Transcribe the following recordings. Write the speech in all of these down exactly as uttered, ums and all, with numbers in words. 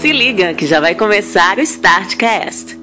Se liga que já vai começar o StartCast.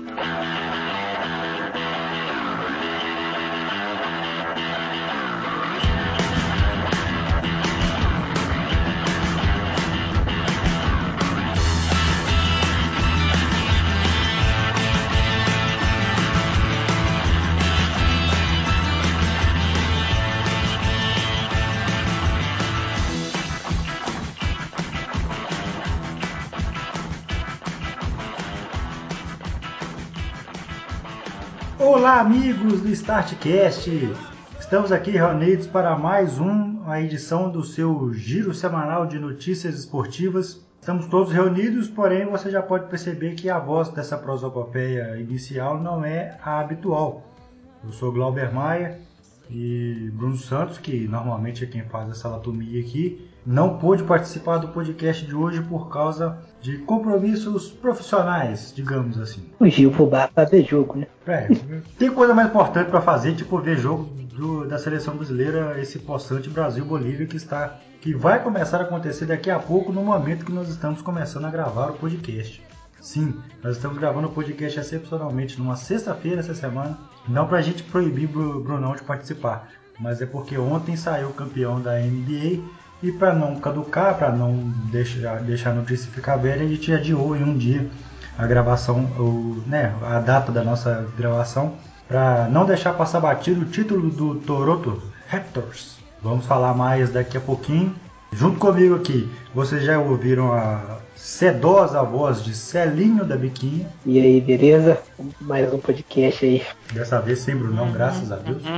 Olá, amigos do StartCast! Estamos aqui reunidos para mais uma edição do seu giro semanal de notícias esportivas. Estamos todos reunidos, porém você já pode perceber que a voz dessa prosopopeia inicial não é a habitual. Eu sou Glauber Maia e Bruno Santos, que normalmente é quem faz essa latomia aqui, não pôde participar do podcast de hoje por causa de compromissos profissionais, digamos assim. Fugiu pro bar pra ver jogo, né? É, tem coisa mais importante para fazer, tipo ver jogo do, da seleção brasileira, esse possante Brasil-Bolívia que está, que vai começar a acontecer daqui a pouco, no momento que nós estamos começando a gravar o podcast. Sim, nós estamos gravando o podcast excepcionalmente numa sexta-feira essa semana, não pra gente proibir o Brunão de participar, mas é porque ontem saiu o campeão da N B A e para não caducar, para não deixar, deixar a notícia ficar velha, a gente adiou em um dia a gravação, o, né, a data da nossa gravação, para não deixar passar batido o título do Toronto Raptors. Vamos falar mais daqui a pouquinho. Junto comigo aqui, vocês já ouviram a sedosa voz de Celinho da Biquinha. E aí, beleza? Mais um podcast aí. Dessa vez sem Brunão, graças a Deus.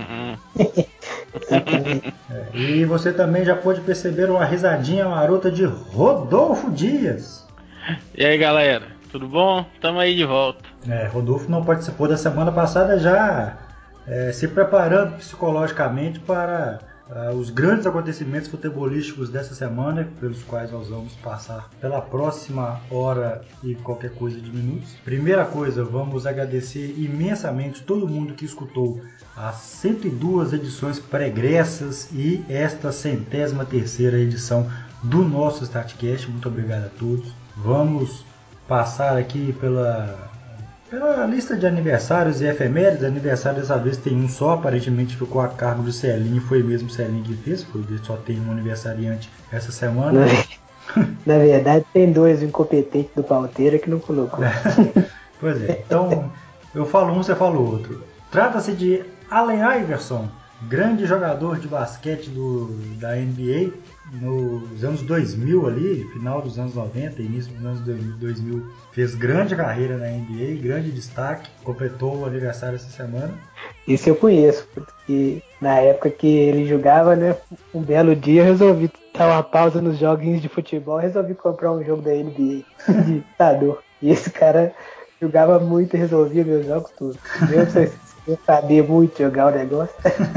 Exatamente. É, e você também já pôde perceber uma risadinha marota de Rodolfo Dias. E aí, galera, tudo bom? Tamo aí de volta. É, Rodolfo não participou da semana passada, já é, se preparando psicologicamente para uh, os grandes acontecimentos futebolísticos dessa semana, pelos quais nós vamos passar pela próxima hora e qualquer coisa de minutos. Primeira coisa, vamos agradecer imensamente todo mundo que escutou as cento e duas edições pregressas e esta centésima terceira edição do nosso StartCast. Muito obrigado a todos. Vamos passar aqui pela, pela lista de aniversários e efemérides. Aniversário dessa vez tem um só, aparentemente ficou a cargo de Celinho, foi mesmo Celinho que fez, porque só tem um aniversariante essa semana. Na verdade tem dois, o incompetente do Palteira que não colocou. Pois é, então eu falo um, você fala o outro. Trata-se de Allen Iverson, grande jogador de basquete do, da N B A nos anos dois mil ali, final dos anos noventa, início dos anos dois mil, fez grande carreira na N B A, grande destaque, completou o aniversário essa semana. Isso eu conheço, porque na época que ele jogava, né, um belo dia eu resolvi dar uma pausa nos joguinhos de futebol, resolvi comprar um jogo da N B A de ditador. E esse cara jogava muito e resolvia meus jogos todos. Mesmo sem saber muito jogar o negócio.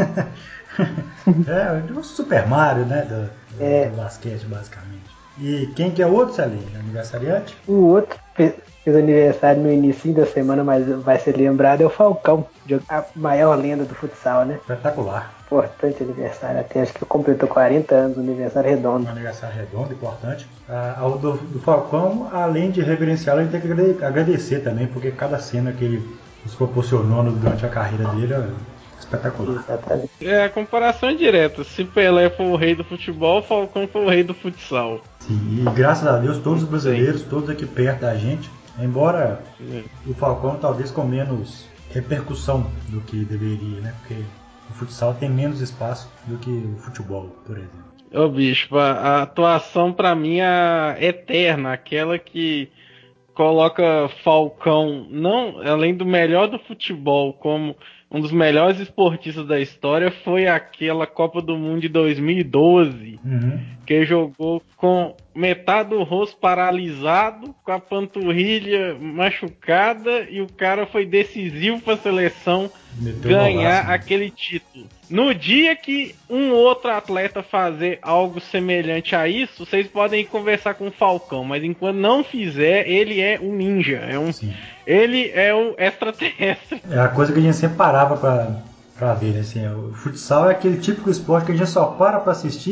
É, o Super Mario, né, do, do, é. do basquete, basicamente. E quem que é o outro, Celinho? Aniversariante? O outro fez, fez aniversário no início da semana, mas vai ser lembrado, é o Falcão, a maior lenda do futsal, né? Espetacular. Importante aniversário, até acho que completou quarenta anos, um aniversário redondo. Um aniversário redondo, importante. Ah, ao do, do Falcão, além de reverenciá-lo, a gente tem que agradecer também, porque cada cena que ele nos proporcionou durante a carreira dele é espetacular. Exatamente. É, a comparação é direta. Se Pelé for o rei do futebol, Falcão foi o rei do futsal. Sim, e graças a Deus todos os brasileiros, todos aqui perto da gente, embora Sim. o Falcão talvez com menos repercussão do que deveria, né? Porque o futsal tem menos espaço do que o futebol, por exemplo. Ô bicho, a, a atuação pra mim é eterna, aquela que coloca Falcão, não, além do melhor do futebol, como um dos melhores esportistas da história, foi aquela Copa do Mundo de dois mil e doze, uhum. que jogou com metade do rosto paralisado, com a panturrilha machucada, e o cara foi decisivo para a seleção Meteu ganhar golaço, aquele título. No dia que um outro atleta fazer algo semelhante a isso, vocês podem ir conversar com o Falcão, mas enquanto não fizer, ele é um ninja, é um, ele é um extraterrestre. É a coisa que a gente sempre parava pra, pra ver, né? Assim, o futsal é aquele típico esporte que a gente só para pra assistir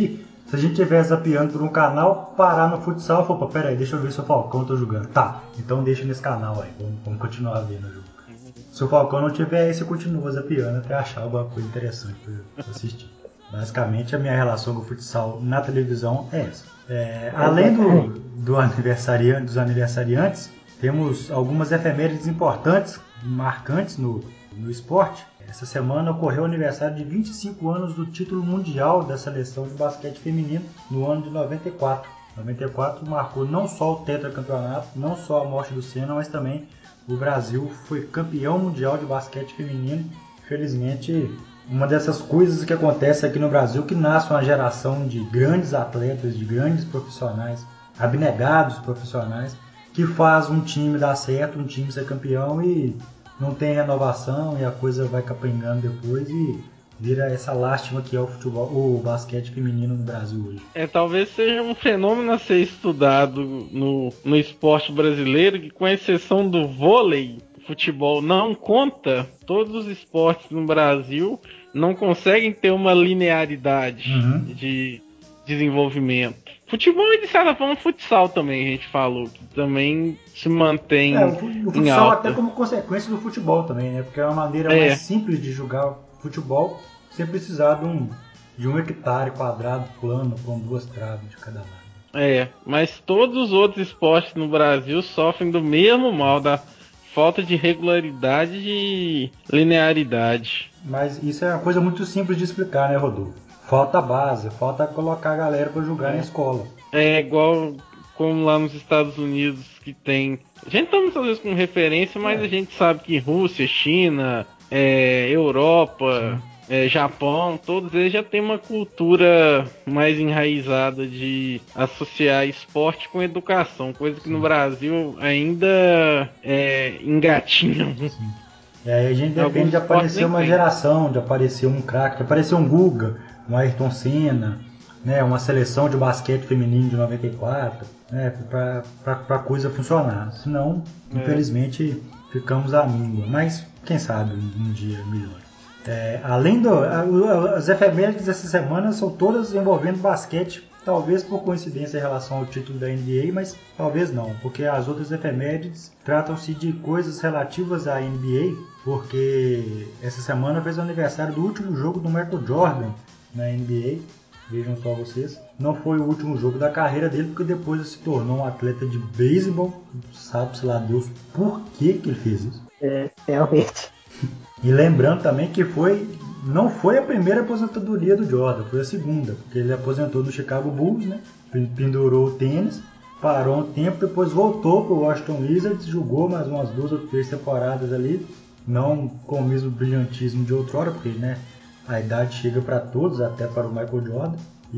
se a gente estiver zapeando por um canal, parar no futsal e falar, peraí, deixa eu ver se o Falcão tá jogando. Tá, então deixa nesse canal aí, vamos, vamos continuar vendo o jogo. Se o Falcão não tiver aí, você continua zapeando até achar alguma coisa interessante pra assistir. Basicamente, a minha relação com o futsal na televisão é essa. É, além do, do aniversariante, dos aniversariantes, temos algumas efemérides importantes, marcantes no, no esporte. Essa semana ocorreu o aniversário de vinte e cinco anos do título mundial da seleção de basquete feminino no ano de noventa e quatro. noventa e quatro marcou não só o tetracampeonato, não só a morte do Senna, mas também o Brasil foi campeão mundial de basquete feminino. Felizmente, uma dessas coisas que acontece aqui no Brasil, que nasce uma geração de grandes atletas, de grandes profissionais, abnegados profissionais, que faz um time dar certo, um time ser campeão e não tem renovação e a coisa vai capengando depois e vira essa lástima que é o futebol, o basquete feminino no Brasil hoje. É, talvez seja um fenômeno a ser estudado no, no esporte brasileiro, que com exceção do vôlei, futebol não conta, todos os esportes no Brasil não conseguem ter uma linearidade uhum. de desenvolvimento. Futebol e de certa forma futsal também, a gente falou, que também se mantém é, o, o futsal em alta. Até como consequência do futebol também, né? Porque é uma maneira é. mais simples de jogar futebol sem precisar de um, de um hectare quadrado plano com duas traves de cada lado. É, mas todos os outros esportes no Brasil sofrem do mesmo mal, da falta de regularidade e linearidade. Mas isso é uma coisa muito simples de explicar, né, Rodolfo? Falta base, falta colocar a galera para jogar é. na escola. É igual como lá nos Estados Unidos que tem... A gente tá muitas vezes com referência, mas é. a gente sabe que Rússia, China, é, Europa, é, Japão, todos eles já têm uma cultura mais enraizada de associar esporte com educação, coisa que Sim. no Brasil ainda é, engatinham. Sim. E aí a gente depende de aparecer uma geração, de aparecer um craque, de aparecer um Guga, um Ayrton Senna, né, uma seleção de basquete feminino de noventa e quatro, né, para a coisa funcionar. Senão, é. infelizmente, ficamos à míngua. Mas, quem sabe, um dia melhor. É, além do... As efemérides dessa semana são todas envolvendo basquete, talvez por coincidência em relação ao título da N B A, mas talvez não, porque as outras efemérides tratam-se de coisas relativas à N B A, porque essa semana fez o aniversário do último jogo do Michael Jordan na N B A, vejam só vocês. Não foi o último jogo da carreira dele, porque depois ele se tornou um atleta de beisebol, sabe-se lá Deus por que que ele fez isso. É, realmente. E lembrando também que foi, não foi a primeira aposentadoria do Jordan, foi a segunda, porque ele aposentou no Chicago Bulls, né? Pendurou o tênis, parou um tempo, depois voltou para o Washington Wizards, jogou mais umas duas ou três temporadas ali, não com o mesmo brilhantismo de outrora, porque, né, a idade chega para todos, até para o Michael Jordan,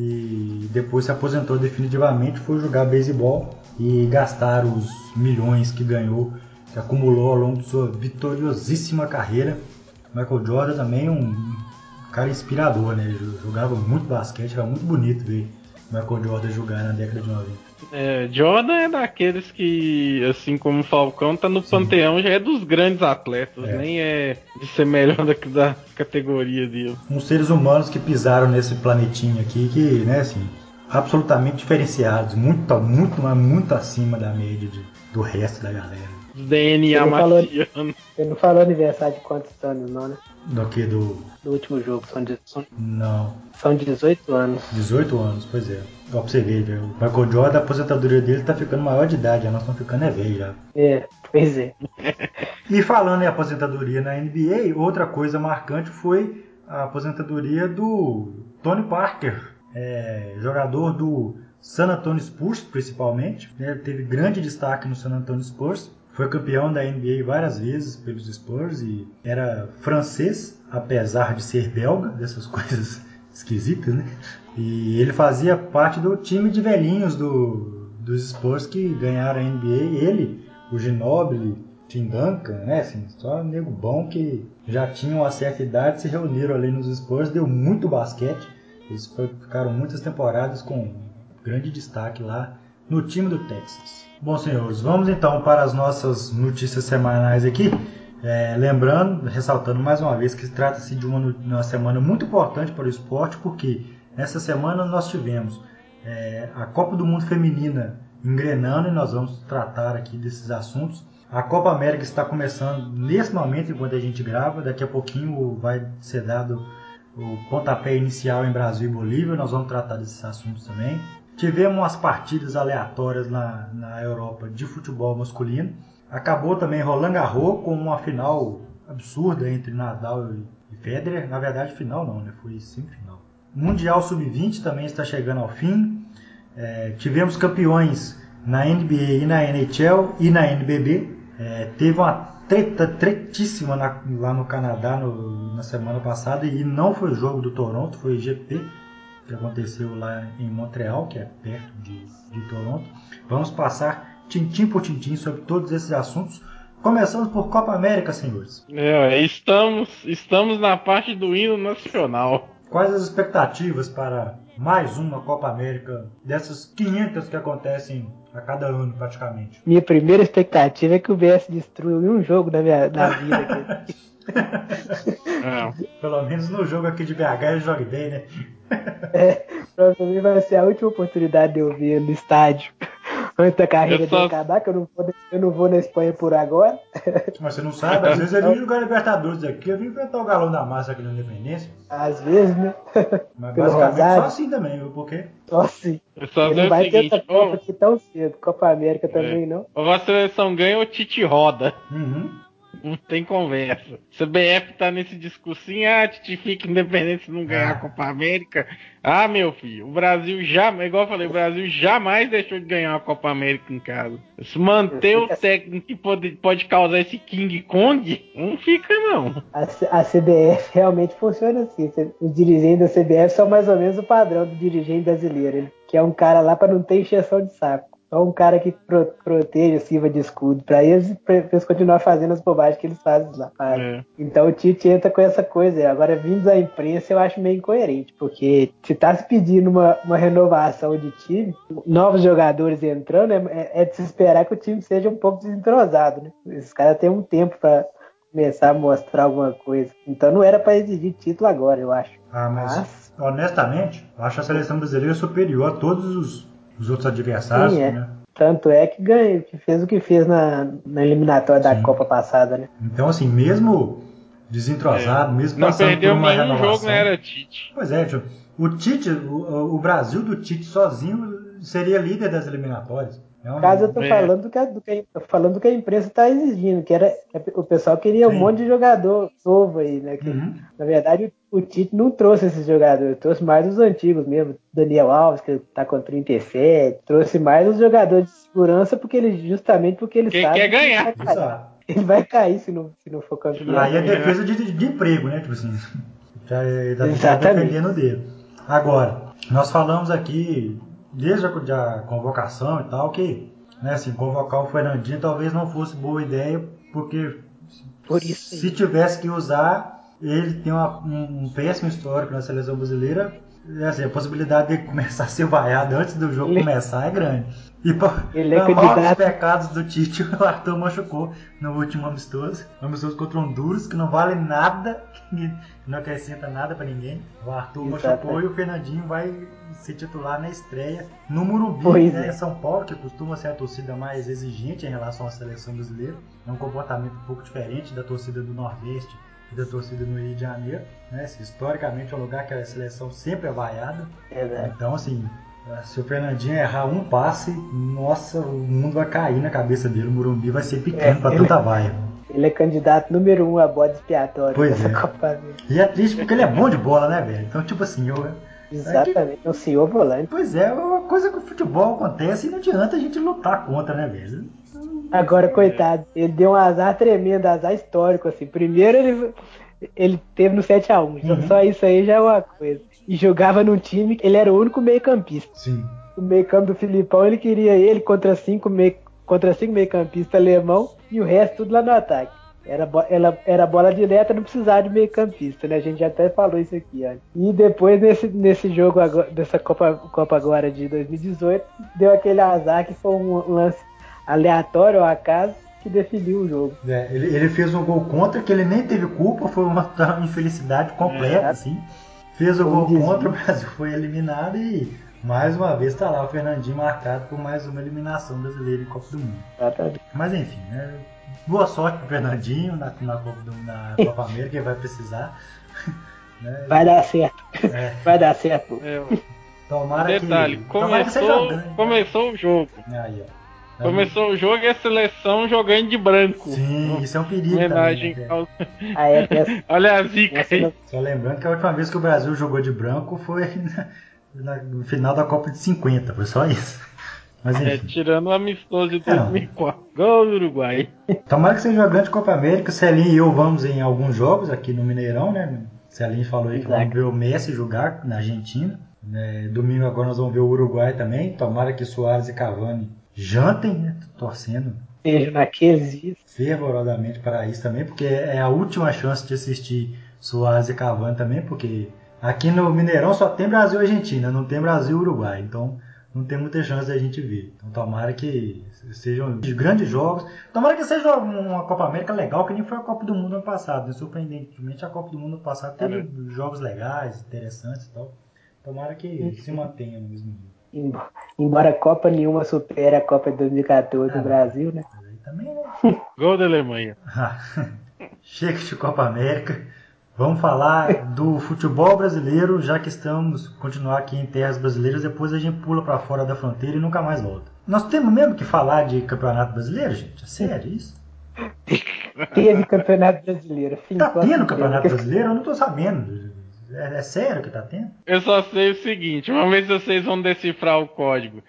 e depois se aposentou definitivamente, foi jogar beisebol e gastar os milhões que ganhou, que acumulou ao longo de sua vitoriosíssima carreira. Michael Jordan também um cara inspirador, né? Jogava muito basquete, era muito bonito ver Michael Jordan jogar na década de noventa. É, Jordan é daqueles que, assim como o Falcão, tá no Sim. panteão, já é dos grandes atletas, é. nem é de ser melhor da, da categoria dele. Uns seres humanos que pisaram nesse planetinho aqui, que, né, assim, absolutamente diferenciados, muito, muito, mas muito acima da média de, do resto da galera. D N A marciano. Você não falou aniversário de quantos anos, não, né? Do que? Do... do último jogo. São, de... são... Não. São dezoito anos. dezoito anos, pois é. Ó, pra você ver, viu? O Michael Jordan, a aposentadoria dele tá ficando maior de idade, nós estamos ficando é velho já. É, pois é. E falando em aposentadoria na N B A, outra coisa marcante foi a aposentadoria do Tony Parker, é, jogador do San Antonio Spurs, principalmente. Né? Teve grande destaque no San Antonio Spurs. Foi campeão da N B A várias vezes pelos Spurs e era francês, apesar de ser belga, dessas coisas esquisitas, né? E ele fazia parte do time de velhinhos do, dos Spurs que ganharam a N B A. Ele, o Ginobili, Tim Duncan, né? Assim, só nego bom que já tinham uma certa idade, se reuniram ali nos Spurs, deu muito basquete. Eles ficaram muitas temporadas com grande destaque lá no time do Texas. Bom, senhores, vamos então para as nossas notícias semanais aqui. É, lembrando, ressaltando mais uma vez que trata-se de uma, uma semana muito importante para o esporte, porque Essa semana nós tivemos é, a Copa do Mundo Feminina engrenando e nós vamos tratar aqui desses assuntos. A Copa América está começando nesse momento, enquanto a gente grava. Daqui a pouquinho vai ser dado o pontapé inicial em Brasil e Bolívia. Nós vamos tratar desses assuntos também. Tivemos umas partidas aleatórias na, na Europa de futebol masculino. Acabou também Roland Garros com uma final absurda entre Nadal e Federer. Na verdade, final não, né? Foi semifinal. Mundial sub vinte também está chegando ao fim. É, tivemos campeões na N B A e na N H L e na N B B. É, teve uma treta tretíssima na, lá no Canadá no, na semana passada e não foi o jogo do Toronto, foi o G P que aconteceu lá em Montreal, que é perto de, de Toronto. Vamos passar tintim por tintim sobre todos esses assuntos. Começando por Copa América, senhores. É, estamos, estamos na parte do hino nacional. Quais as expectativas para mais uma Copa América, dessas quinhentas que acontecem a cada ano praticamente? Minha primeira expectativa é que o B S destrua um jogo da minha da vida aqui. É. Pelo menos no jogo aqui de B H ele joga bem, né? É, provavelmente vai ser a última oportunidade de eu ver no estádio antes da carreira Eu só- dele acabar, que eu não, vou, eu não vou na Espanha por agora. Mas você não sabe, às vezes ele vem jogar Libertadores aqui, eu vim enfrentar o Galão da Massa aqui na Independência. Às vezes, né? Mas Pelo basicamente Rosário. só assim também, viu? Porque Só assim. Eu só Ele sei não o vai ter seguinte, essa Copa ou, aqui tão cedo. Copa América também, não. ou a seleção ganha ou o Tite roda. uhum. Não tem conversa. C B F tá nesse discursinho, ah, Tite fica independente se não ganhar Ah. a Copa América. Ah, meu filho, o Brasil já, igual eu falei, o Brasil jamais deixou de ganhar uma Copa América em casa. Se manter o técnico que pode, pode causar esse King Kong, não fica não. A, C- a C B F realmente funciona assim. Os dirigentes da C B F são mais ou menos o padrão do dirigente brasileiro. Ele que é um cara lá para não ter encheção de saco. É um cara que pro, protege, sirva de escudo para eles, pra eles continuar fazendo as bobagens que eles fazem lá. É. Então o Tite entra com essa coisa. Agora, vindo da imprensa, eu acho meio incoerente, porque se tá se pedindo uma, uma renovação de time, novos jogadores entrando, é, é de se esperar que o time seja um pouco desentrosado, né? Esses caras têm um tempo para começar a mostrar alguma coisa. Então não era para exigir título agora, eu acho. Ah, mas, Mas- honestamente, eu acho a seleção brasileira superior a todos os, os outros adversários, Sim, é. né? Tanto é que ganha, que fez o que fez na, na eliminatória da Sim. Copa passada, né? Então, assim, mesmo desentrosado, mesmo Não passando perdeu por uma nenhum renovação... jogo na era Tite. Pois é, tio, o Tite, o, o Brasil do Tite sozinho seria líder das eliminatórias. É um- No caso, eu tô É. falando do que, a- do que, tô falando do que a imprensa está exigindo, que era que o pessoal queria um Sim. monte de jogador novo aí, né? Que, Uhum. Na verdade, o, o Tite não trouxe esses jogadores, trouxe mais os antigos mesmo. Daniel Alves, que tá com trinta e sete, trouxe mais os jogadores de segurança, porque ele, justamente porque ele Quem sabe quer que ele ganhar. vai cair. Exato. Ele vai cair se não, se não for campeão. Aí é defesa de, de emprego, né? Tipo assim, já está Exatamente. defendendo dele. Agora, nós falamos aqui, desde a, a convocação e tal, que né, assim, convocar o Fernandinho talvez não fosse boa ideia, porque Por isso aí. se tivesse que usar, ele tem uma, um, um péssimo histórico na seleção brasileira. Assim, a possibilidade de começar a ser vaiado antes do jogo Ele- começar é grande. E para Ele é os candidato. pecados do Tite, o Arthur machucou no último amistoso. Amistoso contra o Honduras, que não vale nada, que não acrescenta nada para ninguém. O Arthur Exato. machucou e o Fernandinho vai ser titular na estreia no Morumbi, Pois né, é. São Paulo, que costuma ser a torcida mais exigente em relação à seleção brasileira. É um comportamento um pouco diferente da torcida do Nordeste e da torcida no Rio de Janeiro, né? Historicamente é um lugar que a seleção sempre é vaiada. Exato. Então, assim, se o Fernandinho errar um passe, nossa, o mundo vai cair na cabeça dele. O Morumbi vai ser pequeno É, pra ele- tanta vaia. Ele é candidato número um a bode expiatório Pois dessa é. Copa América. E é triste porque ele é bom de bola, né, velho? Então, tipo assim, eu... Exatamente. É o senhor volante. Pois é, é uma coisa que o futebol acontece e não adianta a gente lutar contra, né, velho? Agora, coitado, ele deu um azar tremendo, azar histórico, assim. Primeiro ele, ele teve no sete a um, Uhum. só isso aí já é uma coisa. E jogava num time que ele era o único meio-campista. Sim. O meio-campo do Filipão, ele queria ele contra cinco meio, contra cinco meio-campistas alemão e o resto tudo lá no ataque. Era, bo- ela, era bola direta, não precisava de meio-campista, né? A gente já até falou isso aqui, olha. E depois, nesse, nesse jogo, agora, dessa Copa, Copa agora de dois mil e dezoito, deu aquele azar que foi um lance aleatório ao acaso que definiu o jogo. É, ele, ele fez um gol contra que ele nem teve culpa, foi uma infelicidade completa, É. assim. fez o gol contra, o Brasil foi eliminado e mais uma vez está lá o Fernandinho marcado por mais uma eliminação brasileira em Copa do Mundo. Mas enfim, né? Boa sorte pro Fernandinho na, na, Copa, do, na Copa América, ele vai precisar. Né? Vai dar certo. É. Vai dar certo. É. Tomara Detalhe, que, começou, tomara que seja grande, começou né? o jogo. Aí, ó. Começou o jogo e a seleção jogando de branco. Sim, isso é um perigo. Homenagem também, né? ao... ah, é, essa, Olha a zica aí. Não... Só lembrando que a última vez que o Brasil jogou de branco foi na, no final da Copa de cinquenta, foi só isso. Mas, enfim. É, tirando o amistoso de dois mil e quatro. É, gol do Uruguai. Tomara que seja uma grande Copa América. Celinho e eu vamos em alguns jogos aqui no Mineirão, né? Celinho falou aí que Exato. Vamos ver o Messi jogar na Argentina. É, domingo agora nós vamos ver o Uruguai também. Tomara que Suárez e Cavani jantem, né? Tô torcendo. Beijo naqueles dias. Fervorosamente para isso também, porque é a última chance de assistir Suárez e Cavani também, porque aqui no Mineirão só tem Brasil e Argentina, não tem Brasil e Uruguai. Então não tem muita chance da gente ver. Então tomara que sejam grandes jogos. Tomara que seja uma Copa América legal, que nem foi a Copa do Mundo ano passado. Né? Surpreendentemente, a Copa do Mundo ano passado teve é, né? jogos legais, interessantes e tal. Tomara que uhum. se mantenha no mesmo nível. Embora a Copa nenhuma supere a Copa de dois mil e quatorze ah, do Brasil, né? Mas aí também é... Gol da Alemanha. Chega de Copa América. Vamos falar do futebol brasileiro, já que estamos continuar aqui em terras brasileiras, depois a gente pula para fora da fronteira e nunca mais volta. Nós temos mesmo que falar de campeonato brasileiro, gente? É sério isso? Teve campeonato brasileiro. Fim, tá tendo campeonato brasileiro? Eu não tô sabendo. É, é sério que tá tendo? Eu só sei o seguinte, vamos ver se vocês vão decifrar o código.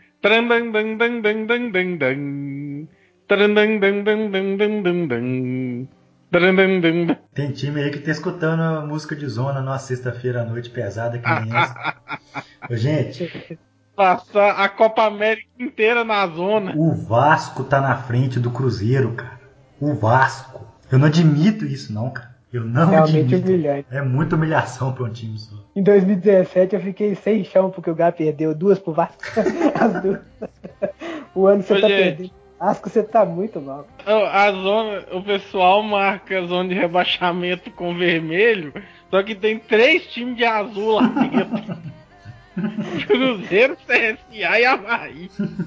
Tem time aí que tá escutando a música de Zona numa sexta-feira à noite pesada que nem essa. Ô, gente, passar a Copa América inteira na zona. O Vasco tá na frente do Cruzeiro, cara. O Vasco. Eu não admito isso não, cara. Eu não Realmente admito. Humilhante. É muita humilhação pra um time só. Em dois mil e dezessete eu fiquei sem chão porque o Gá perdeu duas pro Vasco. As duas. O ano você Ô, tá gente. perdendo. Vasco, você tá muito mal. A zona, o pessoal marca a zona de rebaixamento com vermelho, só que tem três times de azul lá dentro. Cruzeiro, C S A e Avaí.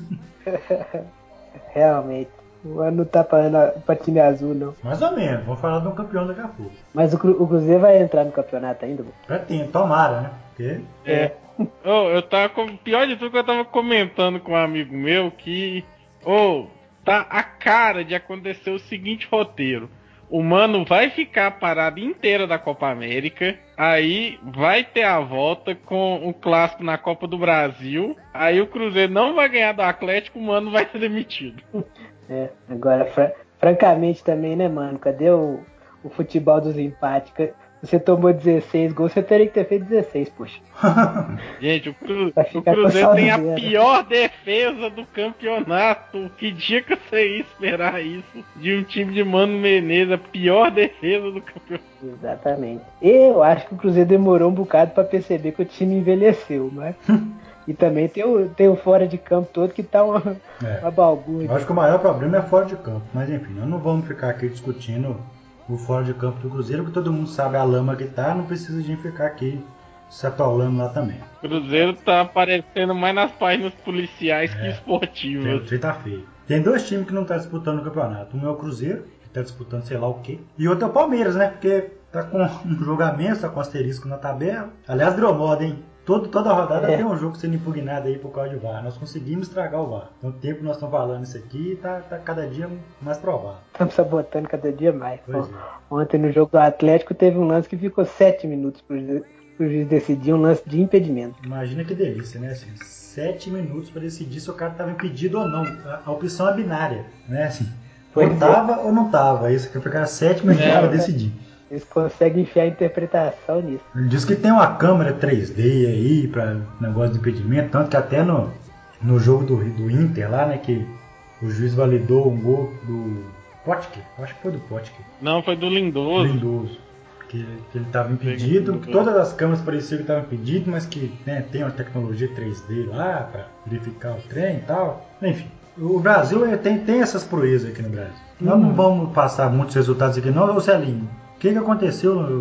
Realmente. O ano não tá pra, pra time azul, não. Mais ou menos. Vamos falar de um campeão daqui a pouco. Mas o, Cru, o Cruzeiro vai entrar no campeonato ainda? Pretendo, tomara, né? Porque... É. Oh, eu tava com... Pior de tudo que eu tava comentando com um amigo meu que... Oh, tá a cara de acontecer o seguinte roteiro. O Mano vai ficar a parada inteira da Copa América. Aí vai ter a volta com o clássico na Copa do Brasil. Aí o Cruzeiro não vai ganhar do Atlético. O Mano vai ser demitido. É, agora, fra- francamente também, né, Mano? Cadê o, o futebol dos empates? Você tomou dezesseis gols, você teria que ter feito dezesseis, poxa. Gente, o, Cru- o Cruzeiro tem a pior defesa do campeonato. Que dia que você ia esperar isso de um time de Mano Menezes, a pior defesa do campeonato? Exatamente. Eu acho que o Cruzeiro demorou um bocado pra perceber que o time envelheceu, mas... E também tem o, tem o fora de campo todo que tá uma, é. uma balbúrdia. Eu acho que o maior problema é fora de campo. Mas enfim, nós não vamos ficar aqui discutindo o fora de campo do Cruzeiro, porque todo mundo sabe a lama que tá, não precisa de ficar aqui se atolando lá também. O Cruzeiro tá aparecendo mais nas páginas policiais é. que esportivas. O trem tá feio. Tem dois times que não tá disputando o campeonato. Um é o Cruzeiro, que tá disputando sei lá o quê. E outro é o Palmeiras, né? Porque tá com um jogamento, tá com asterisco na tabela. Aliás, virou moda, hein? Todo, toda rodada é. tem um jogo sendo impugnado aí por causa de V A R. Nós conseguimos estragar o V A R. Então o tempo que nós estamos falando isso aqui tá, tá cada dia mais provável. Estamos sabotando cada dia mais. Pois é. Ontem no jogo do Atlético teve um lance que ficou sete minutos pro juiz, pro juiz decidir, um lance de impedimento. Imagina que delícia, né? Assim, sete minutos para decidir se o cara estava impedido ou não. A, a opção é binária, né? Assim, ou estava ou não estava. Isso que ficar sete minutos para decidir. Eles conseguem enfiar a interpretação nisso. Ele diz que tem uma câmera três D aí para negócio de impedimento, tanto que até no, no jogo do, do Inter lá, né, que o juiz validou um gol do Potker, acho que foi do Potker. Não, foi do Lindoso. Lindoso, que, que ele estava impedido, que todas as câmeras pareciam que estavam impedidas, mas que, né, tem uma tecnologia três D lá para verificar o trem e tal. Enfim, o Brasil tem, tem essas proezas aqui no Brasil. Hum. Nós não vamos passar muitos resultados aqui não, ô Celinho. O que, que aconteceu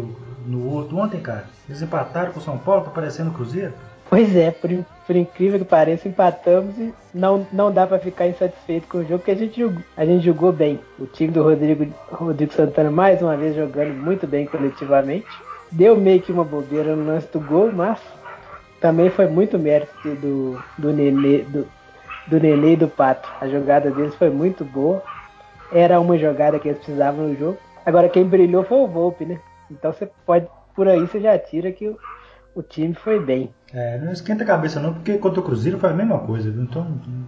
no Horto ontem, cara? Eles empataram com o São Paulo, tá parecendo o Cruzeiro? Pois é, por, por incrível que pareça, empatamos e não, não dá pra ficar insatisfeito com o jogo, porque a gente, jogou, a gente jogou bem. O time do Rodrigo, Rodrigo Santana, mais uma vez, jogando muito bem coletivamente. Deu meio que uma bobeira no lance do gol, mas também foi muito mérito do, do, Nenê, do, do Nenê e do Pato. A jogada deles foi muito boa. Era uma jogada que eles precisavam no jogo. Agora quem brilhou foi o Volpe, né? Então você pode, por aí você já tira que o, o time foi bem. É, não esquenta a cabeça não, porque contra o Cruzeiro foi a mesma coisa, viu? Então...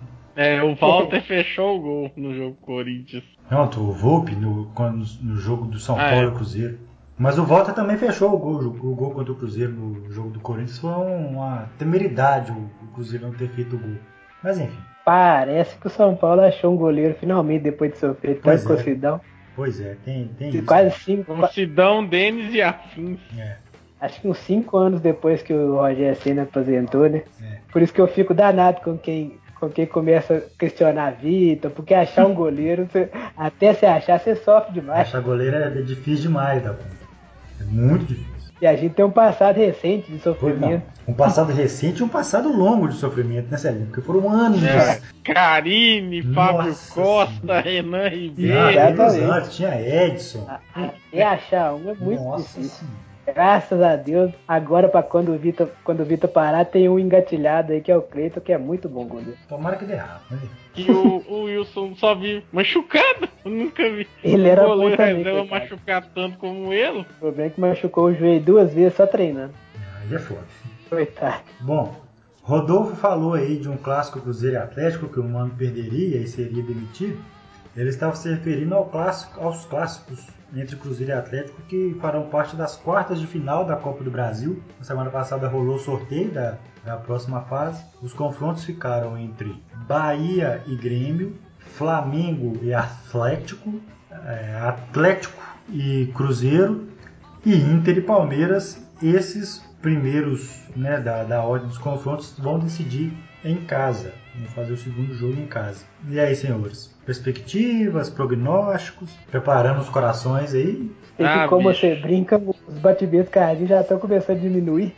É, o Walter fechou o gol no jogo Corinthians. Não, o Volpe no, no jogo do São ah, Paulo e é. Cruzeiro. Mas o Walter também fechou o gol, o gol contra o Cruzeiro no jogo do Corinthians. Foi uma temeridade o, o Cruzeiro não ter feito o gol. Mas enfim. Parece que o São Paulo achou um goleiro finalmente depois de sofrer tanto com o Sidão. Pois é, tem, tem isso. Quase cinco. O Sidão, Denis e afins. É. Acho que uns cinco anos depois que o Rogério Ceni aposentou, né? É. Por isso que eu fico danado com quem, com quem começa a questionar a Vitor, porque achar um goleiro, você, até você achar, você sofre demais. Achar goleiro é difícil demais da conta. É muito difícil. E a gente tem um passado recente de sofrimento. Não, um passado recente e um passado longo de sofrimento, né, Celinho? Porque foram anos. É. Carine, Fábio Nossa Costa, senhora. Renan Ribeiro. Exatamente. Antes, tinha Edson. Até achar um é muito Nossa difícil. senhora. Graças a Deus, agora para quando o Vitor quando o Vitor parar, tem um engatilhado aí que é o Cleiton, que é muito bom goleiro. Tomara que dê errado. Né? E o, o Wilson só vi machucado. Eu nunca vi Ele um era goleiro bom também, reserva coitado. machucar tanto como ele. O problema é que machucou o joelho duas vezes só treinando. Aí é foda. Coitado. Bom, Rodolfo falou aí de um clássico Cruzeiro e Atlético que o Mano perderia e seria demitido. Ele estava se referindo ao clássico, aos clássicos entre Cruzeiro e Atlético que farão parte das quartas de final da Copa do Brasil. Na semana passada rolou o sorteio da, da próxima fase. Os confrontos ficaram entre Bahia e Grêmio, Flamengo e Atlético, é, Atlético e Cruzeiro e Inter e Palmeiras. Esses primeiros, né, da, da ordem dos confrontos vão decidir em casa. Vamos fazer o segundo jogo em casa. E aí, senhores? Perspectivas, prognósticos, preparando os corações aí. E Ah, que como bicho. você brinca, os batimentos cardíacos já estão começando a diminuir.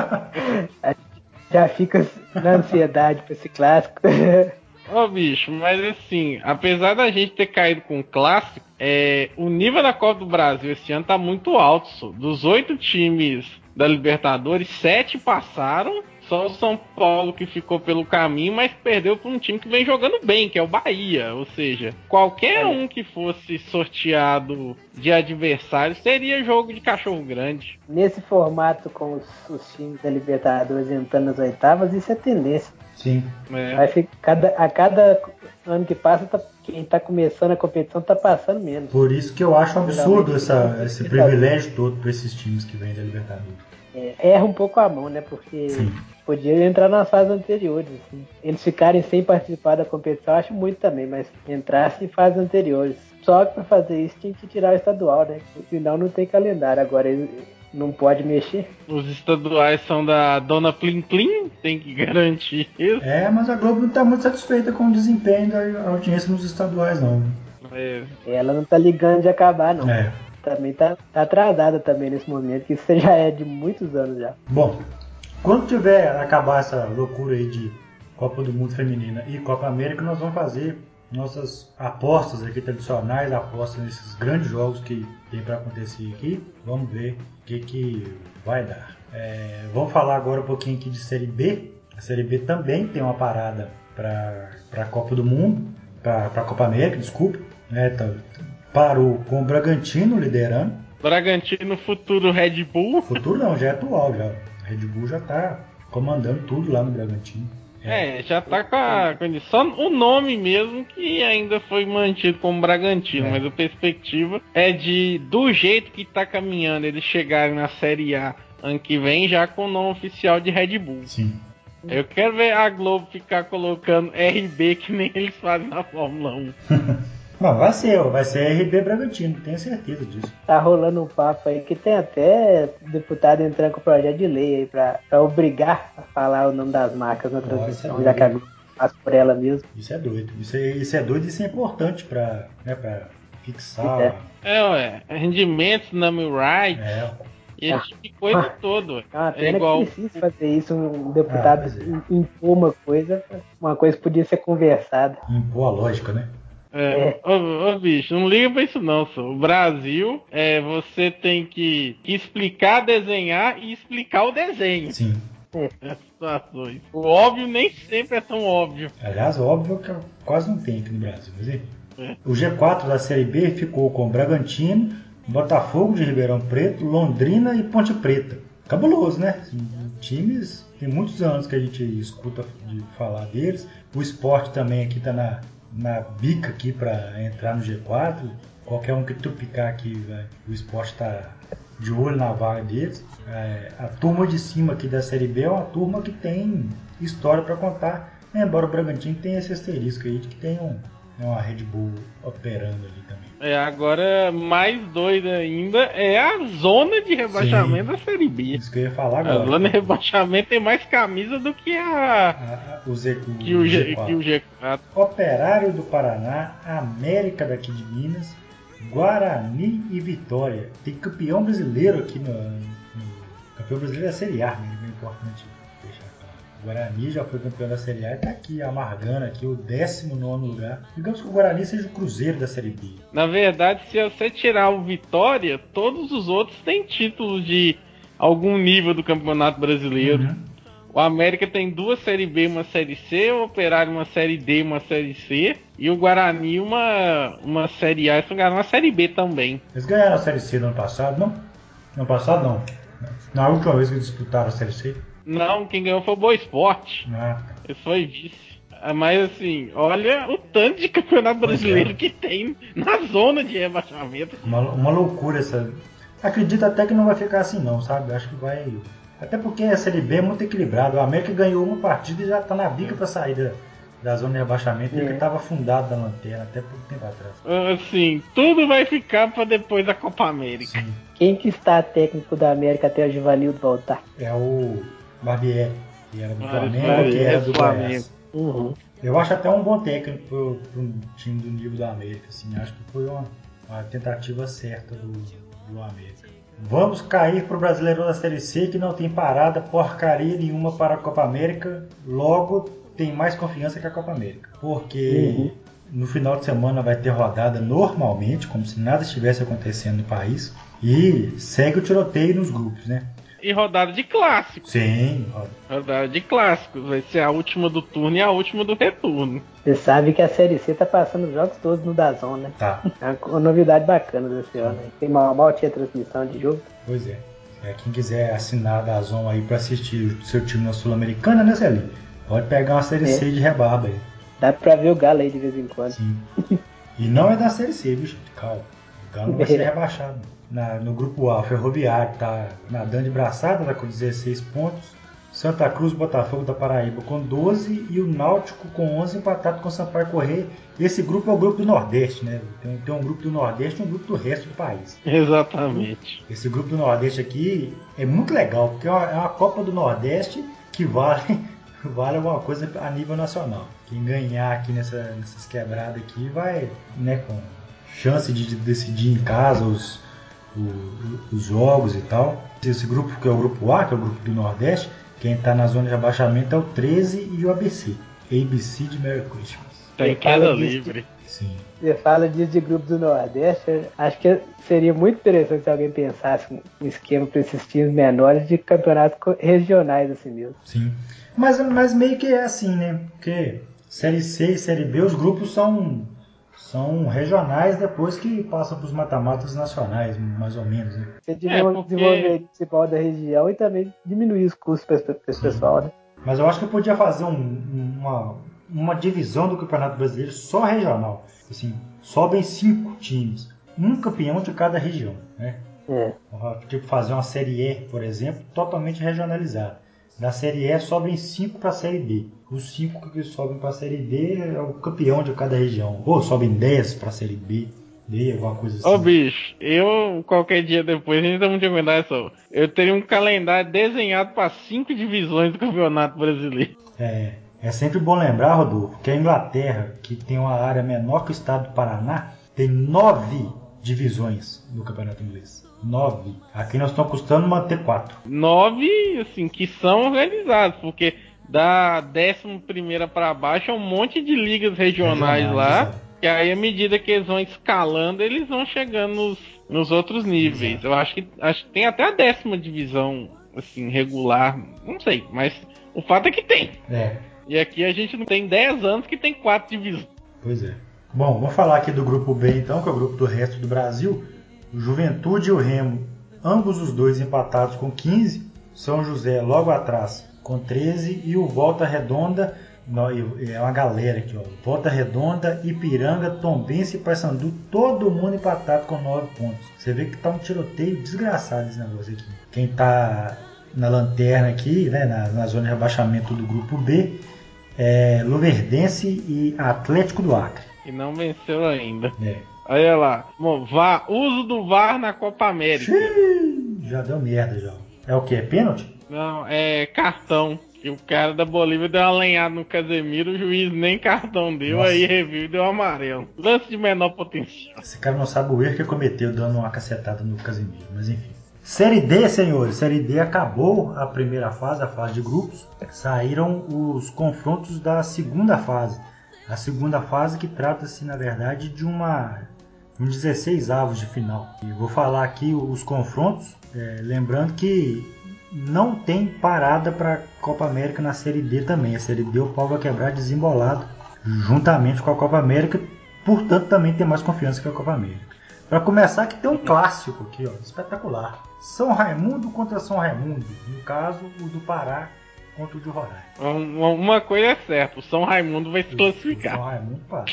Já fica na ansiedade para esse clássico. Ô bicho, mas assim, apesar da gente ter caído com o clássico, é, o nível da Copa do Brasil esse ano tá muito alto. Só. Dos oito times da Libertadores, sete passaram. Só o São Paulo que ficou pelo caminho, mas perdeu para um time que vem jogando bem, que é o Bahia. Ou seja, qualquer um que fosse sorteado de adversário seria jogo de cachorro grande. Nesse formato com os, os times da Libertadores entrando nas oitavas, isso é tendência. Sim. É. Vai ficar, cada, a cada ano que passa, tá, quem está começando a competição está passando menos. Por isso que eu acho um absurdo essa, esse Libertadores. privilégio todo para esses times que vêm da Libertadores. É, erra um pouco a mão, né? Porque Sim. podia entrar nas fases anteriores. Assim. Eles ficarem sem participar da competição, eu acho muito também, mas entrassem em fases anteriores. Só que para fazer isso tinha que tirar o estadual, né? Senão não tem calendário. Agora ele não pode mexer. Os estaduais são da Dona Plim Plim, tem que garantir isso. É, mas a Globo não está muito satisfeita com o desempenho da audiência nos estaduais, não. É. Ela não tá ligando de acabar, não. É. Também tá, tá atrasada também nesse momento, que isso já é de muitos anos já. Bom, quando tiver acabar essa loucura aí de Copa do Mundo Feminina e Copa América, nós vamos fazer nossas apostas aqui tradicionais, apostas nesses grandes jogos que tem para acontecer aqui. Vamos ver o que, que vai dar. É, vamos falar agora um pouquinho aqui de Série B. A Série B também tem uma parada para a Copa do Mundo, para a Copa América, desculpa. Né, tá, parou com o Bragantino liderando. Bragantino, futuro Red Bull. Futuro não, já é atual já. A Red Bull já está comandando tudo lá no Bragantino. É, já tá com a condição, o nome mesmo que ainda foi mantido como Bragantino, É. mas a perspectiva é de, do jeito que tá caminhando, eles chegarem na Série A ano que vem já com o nome oficial de Red Bull. Sim. Eu quero ver a Globo ficar colocando R B que nem eles fazem na Fórmula um. Não, vai ser, vai ser R B Bragantino, tenho certeza disso. Tá rolando um papo aí que tem até deputado entrando com projeto de lei aí pra, pra obrigar a falar o nome das marcas na transmissão, Nossa, já que a Globo faz por ela mesmo. Isso é doido. Isso é, isso é doido e isso é importante pra, né, pra fixar. É. É, ué, rendimentos, name rights. É. esse Ah. tipo de coisa toda. É uma É pena igual. que precisa fazer isso, um deputado Ah, pois é. impor uma coisa, uma coisa podia ser conversada. Impor a lógica, né? É, ô, ô, bicho, não liga pra isso não, só. O Brasil, é, você tem que, que explicar, desenhar e explicar o desenho. Sim. As situações. O óbvio nem sempre é tão óbvio. Aliás, óbvio que quase não tem aqui no Brasil, mas enfim. É. O G quatro da Série B ficou com Bragantino, Botafogo de Ribeirão Preto, Londrina e Ponte Preta. Cabuloso, né? Times, tem muitos anos que a gente escuta de falar deles. O Sport também aqui tá na, na bica aqui para entrar no G quatro. Qualquer um que trupicar aqui, vai. O Sport tá de olho na vaga deles. É, a turma de cima aqui da Série B é uma turma que tem história para contar, embora o Bragantino tenha esse asterisco aí de que tem um, uma Red Bull operando ali também. É, agora, mais doida ainda é a zona de rebaixamento Sim, da Série B. Isso que eu ia falar A agora. zona de rebaixamento tem mais camisa do que a. A- a- o, Z, o, que o, G, G quatro. que o G quatro. Operário do Paraná, América daqui de Minas, Guarani e Vitória. Tem campeão brasileiro aqui no, no campeão brasileiro da Série A, né? É importante deixar claro. O Guarani já foi campeão da Série A e está aqui amargando aqui o décimo nono lugar. Digamos que o Guarani seja o Cruzeiro da Série B. Na verdade, se você tirar o Vitória, todos os outros têm títulos de algum nível do Campeonato Brasileiro. Uhum. O América tem duas Série B e uma Série C, o Operário uma Série D e uma Série C, e o Guarani uma, uma Série A e uma Série B também. Eles ganharam a Série C no ano passado, não? No ano passado, não. Na última vez que eles disputaram a Série C. Não, quem ganhou foi o Boa Esporte. Ah, Ele foi vice. Mas assim, olha o tanto de campeonato brasileiro é. que tem na zona de rebaixamento. uma, uma loucura essa. Acredito até que não vai ficar assim não, sabe? Acho que vai... Até porque a Série B é muito equilibrada. O América ganhou uma partida e já tá na bica para sair da, da zona de rebaixamento. Ele É. que estava afundado na lanterna até pouco tempo atrás. Assim, tudo vai ficar pra depois da Copa América. Sim. Quem que está técnico da América até o Givanildo voltar? É o Barbieri, que era do Ah, Flamengo, Barbieri, que era do Flamengo. Goiás. Uhum. Eu acho até um bom técnico pro, pro time do nível da América. Assim. Acho que foi uma, uma tentativa certa do, do América. Vamos cair pro Brasileirão da Série C, que não tem parada porcaria nenhuma para a Copa América. Logo, tem mais confiança que a Copa América. Porque Uhum. no final de semana vai ter rodada normalmente, como se nada estivesse acontecendo no país. E segue o tiroteio nos grupos, né? E rodada de clássicos. Sim, roda. Rodada de clássicos. Vai ser a última do turno e a última do retorno. Você sabe que a Série C tá passando os jogos todos no Dazon, né? Tá. É uma novidade bacana desse ano. Né? Tem mal, mal tinha transmissão de jogo. Pois é. é. Quem quiser assinar a Dazon aí pra assistir o seu time na Sul-Americana, né, Celinho? Pode pegar uma Série É. C de rebarba aí. Dá pra ver o Galo aí de vez em quando. Sim. E não é da Série C, bicho. Calma. O Galo não vai ser rebaixado. Na, no grupo A, o Ferroviário tá nadando de braçada, tá com dezesseis pontos. Santa Cruz, Botafogo da Paraíba com doze e o Náutico com onze empatado com o Sampaio Corrêa. Esse grupo é o grupo do Nordeste, né? Tem, tem um grupo do Nordeste e um grupo do resto do país. Exatamente. Esse grupo do Nordeste aqui é muito legal, porque é uma, é uma Copa do Nordeste que vale, vale alguma coisa a nível nacional. Quem ganhar aqui nessa, nessas quebradas aqui vai, né, com chance de decidir em casa os, os, os jogos e tal. Esse grupo que é o grupo A, que é o grupo do Nordeste, quem está na zona de rebaixamento é o treze e o A B C. A B C de Merry Christmas. Tem queda livre. Sim. Você fala disso de grupo do Nordeste, acho que seria muito interessante se alguém pensasse um esquema para esses times menores de campeonatos regionais assim mesmo. Sim. Mas, mas meio que é assim, né? Porque Série C e Série B, os grupos são, são regionais depois que passam para os mata-matas nacionais, mais ou menos, né? Você desenvolver porque- desenvolver o principal da região e também diminuir os custos para esse pessoal, né? Mas eu acho que eu podia fazer um- uma, uma divisão do Campeonato Brasileiro só regional. Assim, sobem cinco times, um campeão de cada região, né? É. Tipo fazer uma Série E, por exemplo, totalmente regionalizada. Da Série E sobem cinco para a Série B. Os cinco que sobem para a Série D é o campeão de cada região. Ou sobem dez para a Série B, B, alguma coisa assim. Ô bicho, eu qualquer dia depois, a gente não tinha aguentar isso. Eu teria um calendário desenhado para cinco divisões do Campeonato Brasileiro. É, é sempre bom lembrar, Rodolfo, que a Inglaterra, que tem uma área menor que o estado do Paraná, tem nove divisões no Campeonato Inglês. Nove. Aqui nós estamos custando manter quatro. Nove, assim, que são organizados, porque da décima primeira para baixo é um monte de ligas regionais, regionais lá. Exatamente. E aí, à medida que eles vão escalando, eles vão chegando nos, nos outros níveis. Exato. Eu acho que, acho que tem até a décima divisão, assim, regular. Não sei, mas o fato é que tem. É. E aqui a gente não tem dez anos que tem quatro divisões. Pois é. Bom, vamos falar aqui do grupo B, então, que é o grupo do resto do Brasil. O Juventude e o Remo, ambos os dois empatados com quinze. São José logo atrás com treze. E o Volta Redonda, é uma galera aqui, ó. Volta Redonda, Ipiranga, Tombense e Paysandu, todo mundo empatado com nove pontos. Você vê que tá um tiroteio desgraçado esse negócio aqui. Quem tá na lanterna aqui, né, na, na zona de rebaixamento do grupo B, é Luverdense e Atlético do Acre. E não venceu ainda. É. Olha lá. Bom, V A R, uso do V A R na Copa América. Xiii, já deu merda já. É o que? É pênalti? Não, é cartão. E o cara da Bolívia deu uma lenhada no Casemiro, o juiz nem cartão deu, Nossa. Aí reviu e deu amarelo. Lance de menor potencial. Esse cara não sabe o erro que cometeu dando uma cacetada no Casemiro, mas enfim. Série D, senhores. Série D acabou a primeira fase, a fase de grupos. Saíram os confrontos da segunda fase. A segunda fase que trata-se, na verdade, de uma um dezesseis avos de final. E vou falar aqui os confrontos, é, lembrando que não tem parada para Copa América na Série D também. A Série D o pau vai quebrar desembolado juntamente com a Copa América, portanto também tem mais confiança que a Copa América. Para começar, que tem um clássico aqui, ó, espetacular. São Raimundo contra São Raimundo. No caso, o do Pará contra o de Roraima. Uma coisa é certa, o São Raimundo vai se classificar. O São Raimundo passa.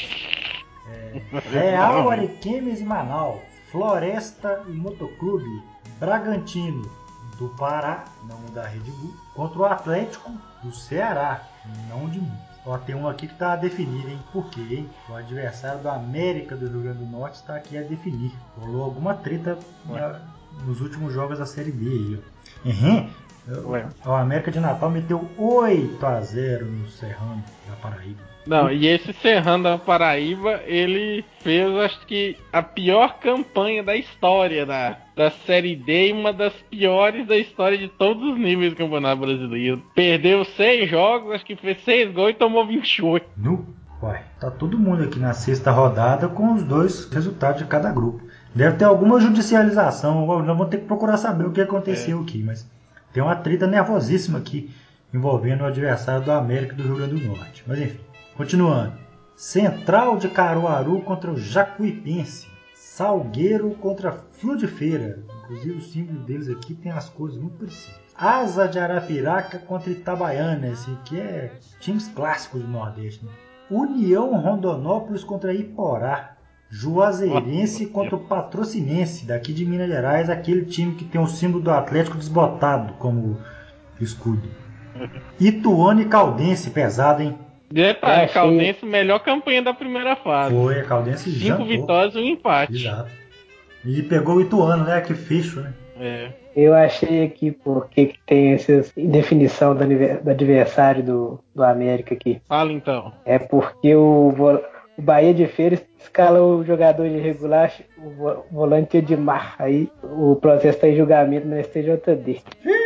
É, Real, Ariquemes e Manaus. Floresta e Motoclube. Bragantino do Pará, não da Rede Bull, contra o Atlético do Ceará, não de mim. Ó, tem um aqui que está a definir, hein? Por quê, hein? O adversário do América do Rio Grande do Norte está aqui a definir. Rolou alguma treta na, nos últimos jogos da Série B aí, ó. Uhum. O América de Natal meteu oito a zero no Serrano da Paraíba. Não, e esse Serrano da Paraíba, ele fez, acho que, a pior campanha da história da, da Série D e uma das piores da história de todos os níveis do Campeonato Brasileiro. Perdeu seis jogos, acho que fez seis gols e tomou vinte e oito. No, uai, tá todo mundo aqui na sexta rodada com os dois resultados de cada grupo. Deve ter alguma judicialização, nós vamos ter que procurar saber o que aconteceu é. aqui, mas tem uma treta nervosíssima aqui envolvendo o adversário do América do Rio Grande do Norte. Mas enfim. Continuando, Central de Caruaru contra o Jacuipense, Salgueiro contra Flu de Feira, inclusive o símbolo deles aqui tem as cores muito parecidas. Asa de Arapiraca contra Itabaiana, esse aqui é times clássicos do Nordeste, né? União Rondonópolis contra Iporá, Juazeirense contra o Patrocinense, daqui de Minas Gerais, aquele time que tem o símbolo do Atlético desbotado como escudo. Ituano e Caldense, pesado, hein? Detalhe, achei... Caldense, melhor campanha da primeira fase. Foi, a Caldense Cinco jantou. vitórias e um empate. Exato. E pegou o Ituano, né? Que fecho, né? É. Eu achei aqui porque que tem essa definição do, do adversário do, do América aqui. Fala então. É porque o, o Bahia de Feira escala o jogador irregular, o volante Edmar. Aí o processo está em julgamento no S T J D.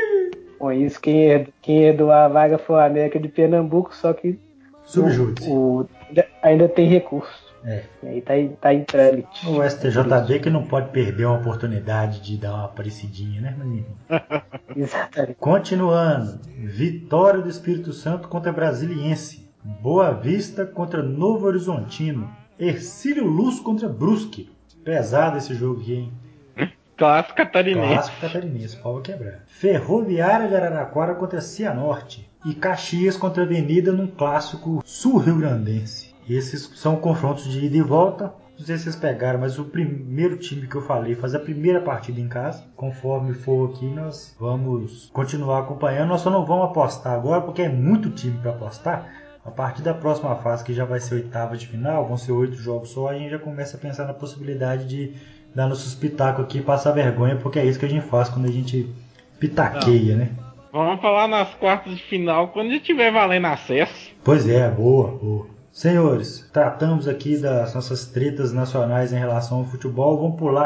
Com isso, quem, herdou, quem herdou a vaga foi o América de Pernambuco, só que Subjúdice. O, o, ainda tem recurso. É. E aí tá, tá em trâmite. O S T J D que não pode perder uma oportunidade de dar uma parecidinha, né? Mas enfim. Exatamente. Continuando. Vitória do Espírito Santo contra Brasiliense. Boa Vista contra Novo Horizontino. Ercílio Luz contra Brusque. Pesado esse jogo aqui, hein? Clássico catarinense. Clássico catarinense, pau vai quebrar. Ferroviária de Araraquara contra Cianorte. E Caxias contra a Avenida num clássico sul-rio-grandense. Esses são confrontos de ida e volta. Não sei se vocês pegaram, mas o primeiro time que eu falei faz a primeira partida em casa. Conforme for aqui, nós vamos continuar acompanhando. Nós só não vamos apostar agora, porque é muito time para apostar. A partir da próxima fase, que já vai ser oitava de final, vão ser oito jogos só, a gente já começa a pensar na possibilidade de dar nossos pitacos aqui e passar vergonha, porque é isso que a gente faz quando a gente pitaqueia, não. né? Vamos falar nas quartas de final quando estiver valendo acesso. Pois é, boa, boa. Senhores, tratamos aqui das nossas tretas nacionais em relação ao futebol. Vamos pular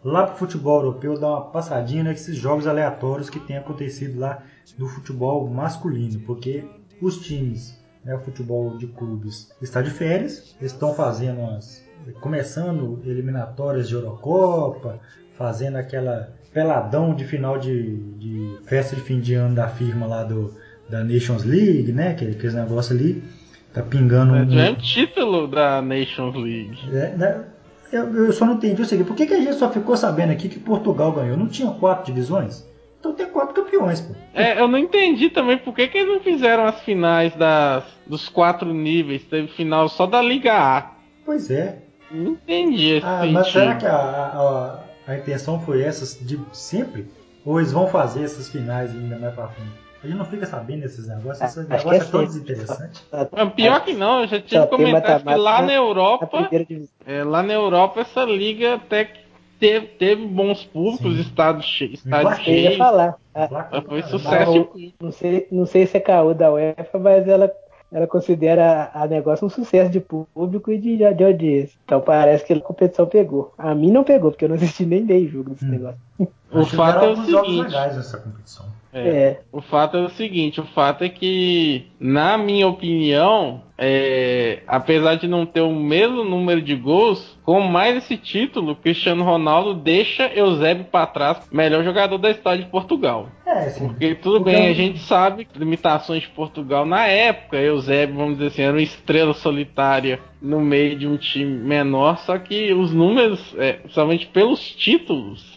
lá pro futebol europeu, dar uma passadinha nesses jogos aleatórios que tem acontecido lá no futebol masculino, porque os times, né, o futebol de clubes está de férias, eles estão fazendo umas, começando eliminatórias de Eurocopa, fazendo aquela peladão de final de, de festa de fim de ano da firma lá do, da Nations League, né, aquele, aquele negócio ali, tá pingando um... É um título da Nations League. É, né? eu, eu só não entendi o seguinte, por que, que a gente só ficou sabendo aqui que Portugal ganhou? Não tinha quatro divisões? Então tem quatro campeões, pô. É, eu não entendi também por que, que eles não fizeram as finais das, dos quatro níveis, teve final só da Liga A. Pois é. Não entendi esse Ah, sentido. mas será que a, a, a intenção foi essa de sempre? Ou eles vão fazer essas finais ainda mais pra frente? A gente não fica sabendo desses negócios, Ah, esses acho negócios que é é tão sempre. desinteressante. Só- Mas pior que não, eu já tinha Só tem comentado que lá mata-mata na na Europa, primeira divisão. é, lá na Europa essa liga até que teve, teve bons públicos, Sim. estados che estádios Emplacou. Eu ia cheios, falar. A, Emplacou foi pra caramba. sucesso. a, o- não, sei, não sei se é caô da UEFA, mas ela, ela considera a negócio um sucesso de público e de, de audiência. Então parece que a competição pegou. A mim não pegou, porque eu não assisti nem nem jogo desse Hum. negócio. O Acho que fato tiveram é o alguns jogos seguinte. legais nessa competição. É, É. O fato é o seguinte, o fato é que, na minha opinião, é, apesar de não ter o mesmo número de gols, com mais esse título, Cristiano Ronaldo deixa Eusébio para trás, melhor jogador da história de Portugal. É, sim. Porque tudo Porque bem, eu- a gente sabe limitações de Portugal na época, Eusébio, vamos dizer assim, era uma estrela solitária no meio de um time menor, só que os números, é, somente pelos títulos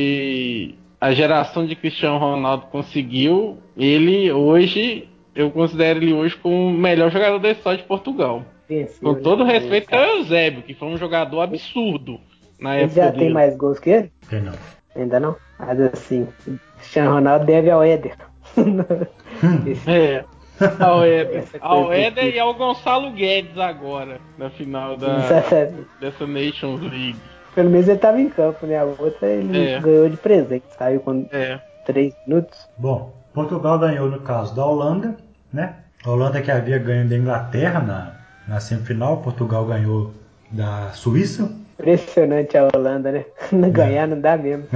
que a geração de Cristiano Ronaldo conseguiu, ele hoje, eu considero ele hoje como o melhor jogador da história de Portugal. Venceu, Com todo né? respeito ao Eusébio, que foi um jogador absurdo na Ele época já dele. tem mais gols que ele? Tem não. Ainda não? Mas assim, Cristiano Ronaldo deve ao Éder. Esse- É. Ao Éder, Essa coisa ao Éder aqui. e ao Gonçalo Guedes agora, na final da, Exatamente. dessa Nations League. Pelo menos ele estava em campo, né? A outra ele É. ganhou de presente. Saiu com É. três minutos. Bom, Portugal ganhou no caso da Holanda, né? A Holanda que havia ganho da Inglaterra na, na semifinal, Portugal ganhou da Suíça. Impressionante a Holanda, né? Não ganhar não dá mesmo.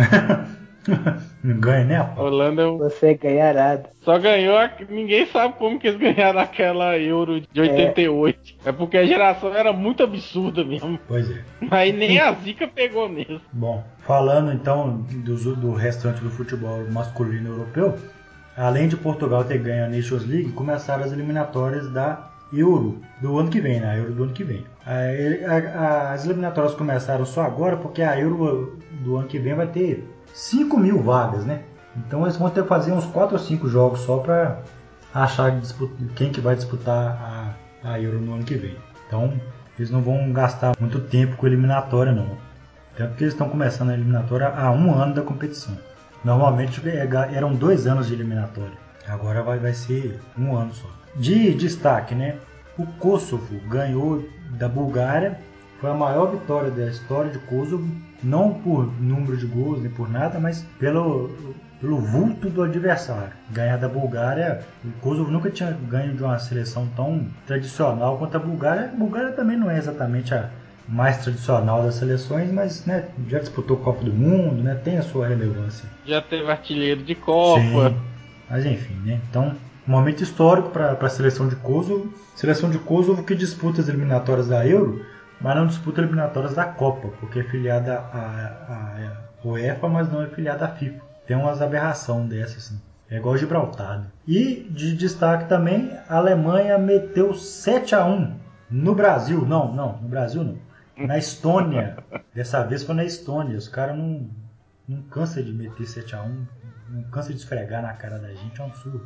Não ganha nem a A pau. Holanda é um- Você ganhar nada. só ganhou, a- ninguém sabe como que eles ganharam aquela Euro de oitenta e oito. É, porque a geração era muito absurda mesmo. Pois é. Aí nem a zica pegou mesmo. Bom, falando então do, do restante do futebol masculino europeu, além de Portugal ter ganho a Nations League, começaram as eliminatórias da Euro do ano que vem, né? A Euro do ano que vem. A, a, as eliminatórias começaram só agora porque a Euro do ano que vem vai ter cinco mil vagas, né? Então eles vão ter que fazer uns quatro ou cinco jogos só para achar quem que vai disputar a, a Euro no ano que vem. Então eles não vão gastar muito tempo com a eliminatória, não. Tanto que eles estão começando a eliminatória há um ano da competição. Normalmente eram dois anos de eliminatória. Agora vai, vai ser um ano só. De destaque, né? O Kosovo ganhou da Bulgária. Foi a maior vitória da história de Kosovo. Não por número de gols nem por nada, mas pelo, pelo vulto do adversário. Ganhar da Bulgária. O Kosovo nunca tinha ganho de uma seleção tão tradicional quanto a Bulgária. A Bulgária também não é exatamente a mais tradicional das seleções, mas né, já disputou a Copa do Mundo, né, tem a sua relevância. Já teve artilheiro de Copa. Sim, mas enfim, né? Então, um momento histórico para a seleção de Kosovo. Seleção de Kosovo que disputa as eliminatórias da Euro, mas não disputa eliminatórias da Copa, porque é filiada à UEFA, mas não é filiada à FIFA. Tem umas aberrações dessas, assim. É igual Gibraltar. Né? E de destaque também, a Alemanha meteu sete a um no Brasil. Não, não, no Brasil não. Na Estônia. Dessa vez foi na Estônia. Os caras não, não cansam de meter sete a um. Não cansa de esfregar na cara da gente. É um absurdo.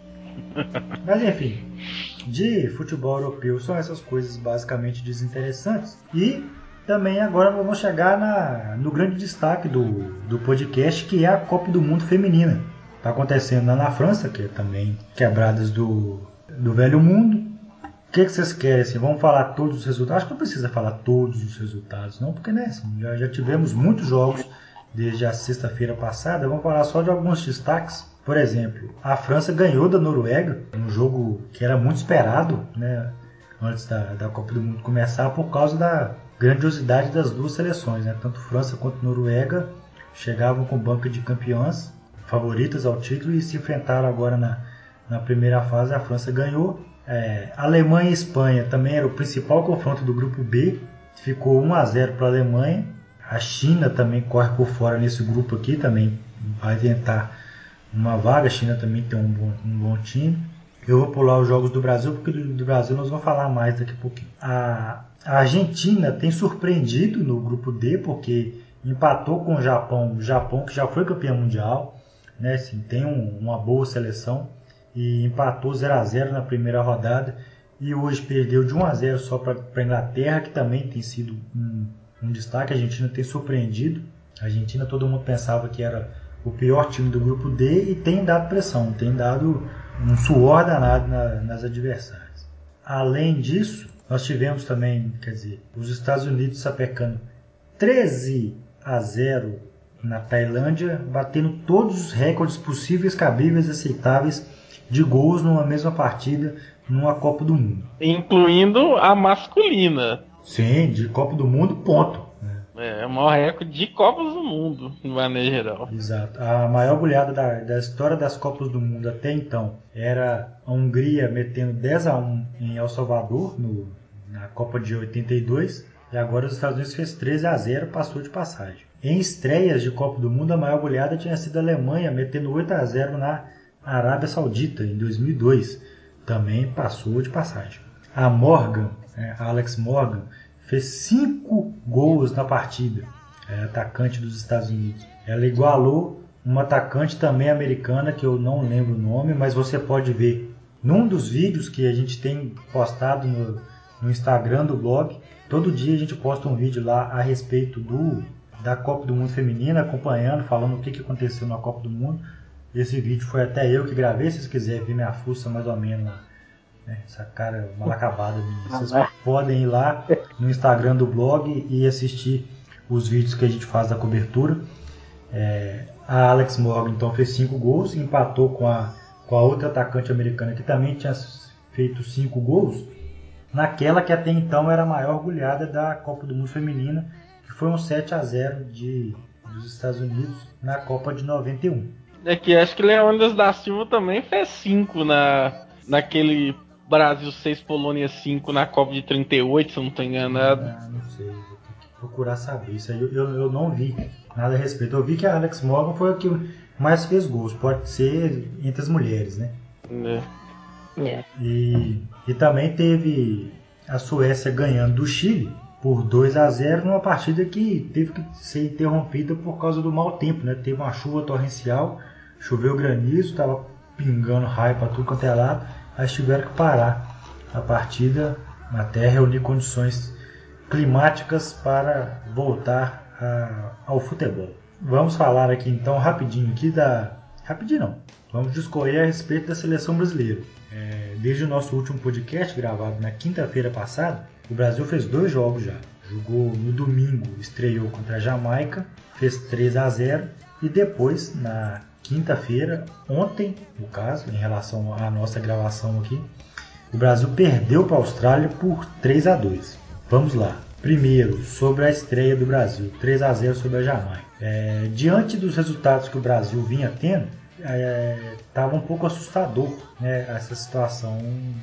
Mas enfim. De futebol europeu são essas coisas basicamente desinteressantes. E também agora vamos chegar na, no grande destaque do, do podcast, que é a Copa do Mundo Feminina. Está acontecendo lá na França, que é também quebradas do, do velho mundo. O que, que vocês querem? Assim, vamos falar todos os resultados? Acho que não precisa falar todos os resultados, não, porque né, assim, já, já tivemos muitos jogos desde a sexta-feira passada. Vamos falar só de alguns destaques. Por exemplo, a França ganhou da Noruega, um jogo que era muito esperado, né, antes da, da Copa do Mundo começar, por causa da, grandiosidade das duas seleções, né? Tanto França quanto Noruega chegavam com banca de campeãs, favoritas ao título, e se enfrentaram agora na, na primeira fase. A França ganhou. É, Alemanha e Espanha também era o principal confronto do grupo B, ficou um a zero para a Alemanha. A China também corre por fora nesse grupo aqui, também vai tentar uma vaga. A China também tem um bom, um bom time. Eu vou pular os jogos do Brasil, porque do, do Brasil nós vamos falar mais daqui a pouquinho. A, a Argentina tem surpreendido no grupo D, porque empatou com o Japão, o Japão que já foi campeão mundial, né? Assim, tem um, uma boa seleção, e empatou zero a zero na primeira rodada, e hoje perdeu de um a zero só para a Inglaterra, que também tem sido um, um destaque. A Argentina tem surpreendido. A Argentina, todo mundo pensava que era o pior time do grupo D, e tem dado pressão, tem dado um suor danado na, nas adversárias. Além disso, nós tivemos também, quer dizer, os Estados Unidos sapecando treze a zero na Tailândia, batendo todos os recordes possíveis, cabíveis, aceitáveis de gols numa mesma partida numa Copa do Mundo. Incluindo a masculina. Sim, de Copa do Mundo, ponto. É, o maior recorde de Copas do Mundo, de maneira geral. Exato. A maior goleada da, da história das Copas do Mundo até então era a Hungria metendo dez a um em El Salvador, no, na Copa de oitenta e dois, e agora os Estados Unidos fez treze a zero, passou de passagem. Em estreias de Copa do Mundo, a maior goleada tinha sido a Alemanha, metendo oito a zero na Arábia Saudita, em dois mil e dois. Também passou de passagem. A Morgan, a Alex Morgan, fez cinco gols na partida, é atacante dos Estados Unidos. Ela igualou uma atacante também americana, que eu não lembro o nome, mas você pode ver num dos vídeos que a gente tem postado no, no Instagram do blog. Todo dia a gente posta um vídeo lá a respeito do, da Copa do Mundo Feminina, acompanhando, falando o que, que aconteceu na Copa do Mundo. Esse vídeo foi até eu que gravei. Se vocês quiserem ver minha fuça mais ou menos, essa cara mal acabada minha, vocês podem ir lá no Instagram do blog e assistir os vídeos que a gente faz da cobertura. É, a Alex Morgan então fez cinco gols, empatou com a, com a outra atacante americana que também tinha feito cinco gols, naquela que até então era a maior goleada da Copa do Mundo Feminina, que foi um sete a zero de, dos Estados Unidos na Copa de noventa e um. É que acho que Leônidas da Silva também fez cinco na, naquele Brasil seis, Polônia cinco na Copa de trinta e oito, se eu não estou enganado. Ah, não sei, vou ter que procurar saber. Isso aí eu, eu, eu não vi nada a respeito. Eu vi que a Alex Morgan foi a que mais fez gols, pode ser entre as mulheres, né? É. É. E, e também teve a Suécia ganhando do Chile por dois a zero numa partida que teve que ser interrompida por causa do mau tempo, né? Teve uma chuva torrencial, choveu granizo, estava pingando raio para tudo quanto é lado. Aí tiveram que parar a partida até reunir condições climáticas para voltar a, ao futebol. Vamos falar aqui então rapidinho aqui da... Rapidinho não, vamos discorrer a respeito da seleção brasileira. É, desde o nosso último podcast gravado na quinta-feira passada, o Brasil fez dois jogos já. Jogou no domingo, estreou contra a Jamaica, fez três a zero, e depois na quinta-feira, ontem, no caso, em relação à nossa gravação aqui, o Brasil perdeu para a Austrália por três a dois. Vamos lá. Primeiro, sobre a estreia do Brasil, três a zero sobre a Jamaica. É, diante dos resultados que o Brasil vinha tendo, estava é, um pouco assustador, né, essa situação.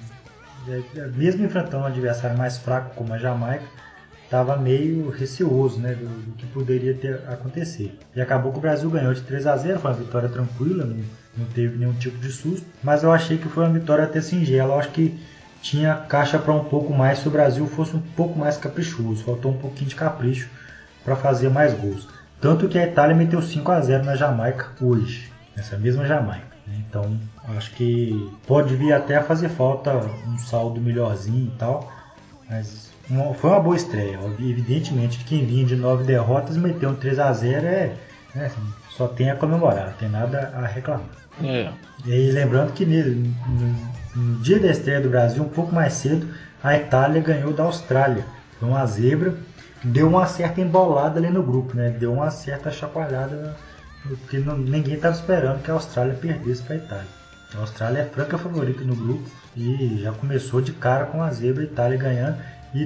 É, mesmo enfrentando um adversário mais fraco como a Jamaica, estava meio receoso, né, do, do que poderia ter acontecer. E acabou que o Brasil ganhou de três a zero, foi uma vitória tranquila, não, não teve nenhum tipo de susto, mas eu achei que foi uma vitória até singela. Eu acho que tinha caixa para um pouco mais se o Brasil fosse um pouco mais caprichoso, faltou um pouquinho de capricho para fazer mais gols. Tanto que a Itália meteu cinco a zero na Jamaica hoje, nessa mesma Jamaica. Então, acho que pode vir até a fazer falta um saldo melhorzinho e tal, mas uma, foi uma boa estreia. Evidentemente que quem vinha de nove derrotas meteu um três a zero é, é assim, só tem a comemorar, não tem nada a reclamar. É. E lembrando que no, no, no dia da estreia do Brasil, um pouco mais cedo, a Itália ganhou da Austrália. Foi uma zebra, deu uma certa embolada ali no grupo, né? Deu uma certa chacoalhada, porque não, ninguém estava esperando que a Austrália perdesse para a Itália. A Austrália é franca favorita no grupo e já começou de cara com a zebra, a Itália ganhando. E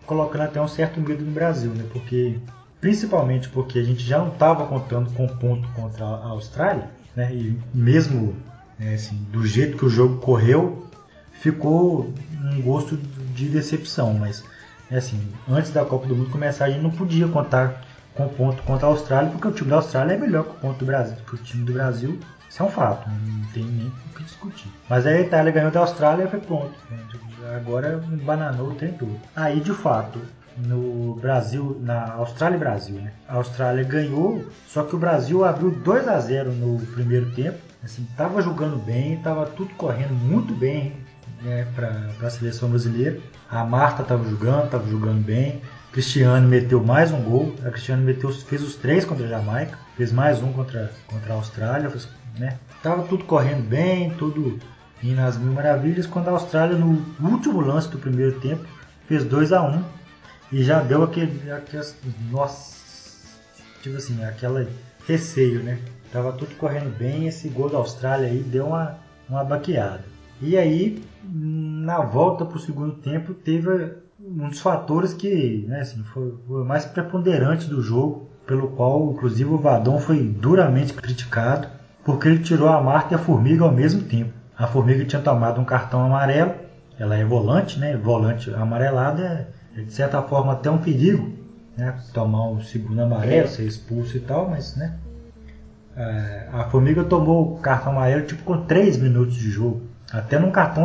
colocando até um certo medo no Brasil, né? Porque, principalmente porque a gente já não estava contando com ponto contra a Austrália, né? E mesmo né, assim, do jeito que o jogo correu, ficou um gosto de decepção, mas assim, antes da Copa do Mundo começar, a gente não podia contar com ponto contra a Austrália, porque o time da Austrália é melhor que o ponto do Brasil, que o time do Brasil. Isso é um fato, não tem nem o que discutir. Mas aí a Itália ganhou da Austrália e foi pronto. Agora bananou o tempo todo. Aí, de fato, no Brasil, na Austrália e Brasil, né? A Austrália ganhou, só que o Brasil abriu dois a zero no primeiro tempo. Assim, tava jogando bem, tava tudo correndo muito bem, né, para a seleção brasileira. A Marta estava jogando, estava jogando bem. Cristiano meteu mais um gol. A Cristiano meteu, fez os três contra a Jamaica, fez mais um contra, contra a Austrália. Fez, né? Tava tudo correndo bem, tudo indo às mil maravilhas. Quando a Austrália, no último lance do primeiro tempo, fez dois a um e já deu aquele, aquele nossa, tipo assim, aquela receio, né? Tava tudo correndo bem. Esse gol da Austrália aí deu uma, uma baqueada. E aí, na volta para o segundo tempo, teve um dos fatores que né, assim, foi, foi mais preponderante do jogo, pelo qual, inclusive, o Vadon foi duramente criticado, porque ele tirou a Marta e a Formiga ao mesmo tempo. A Formiga tinha tomado um cartão amarelo, ela é volante, né? Volante amarelado é, de certa forma, até um perigo, né? Tomar um segundo amarelo, ser expulso e tal, mas, né? A Formiga tomou o cartão amarelo tipo com três minutos de jogo. Até num cartão,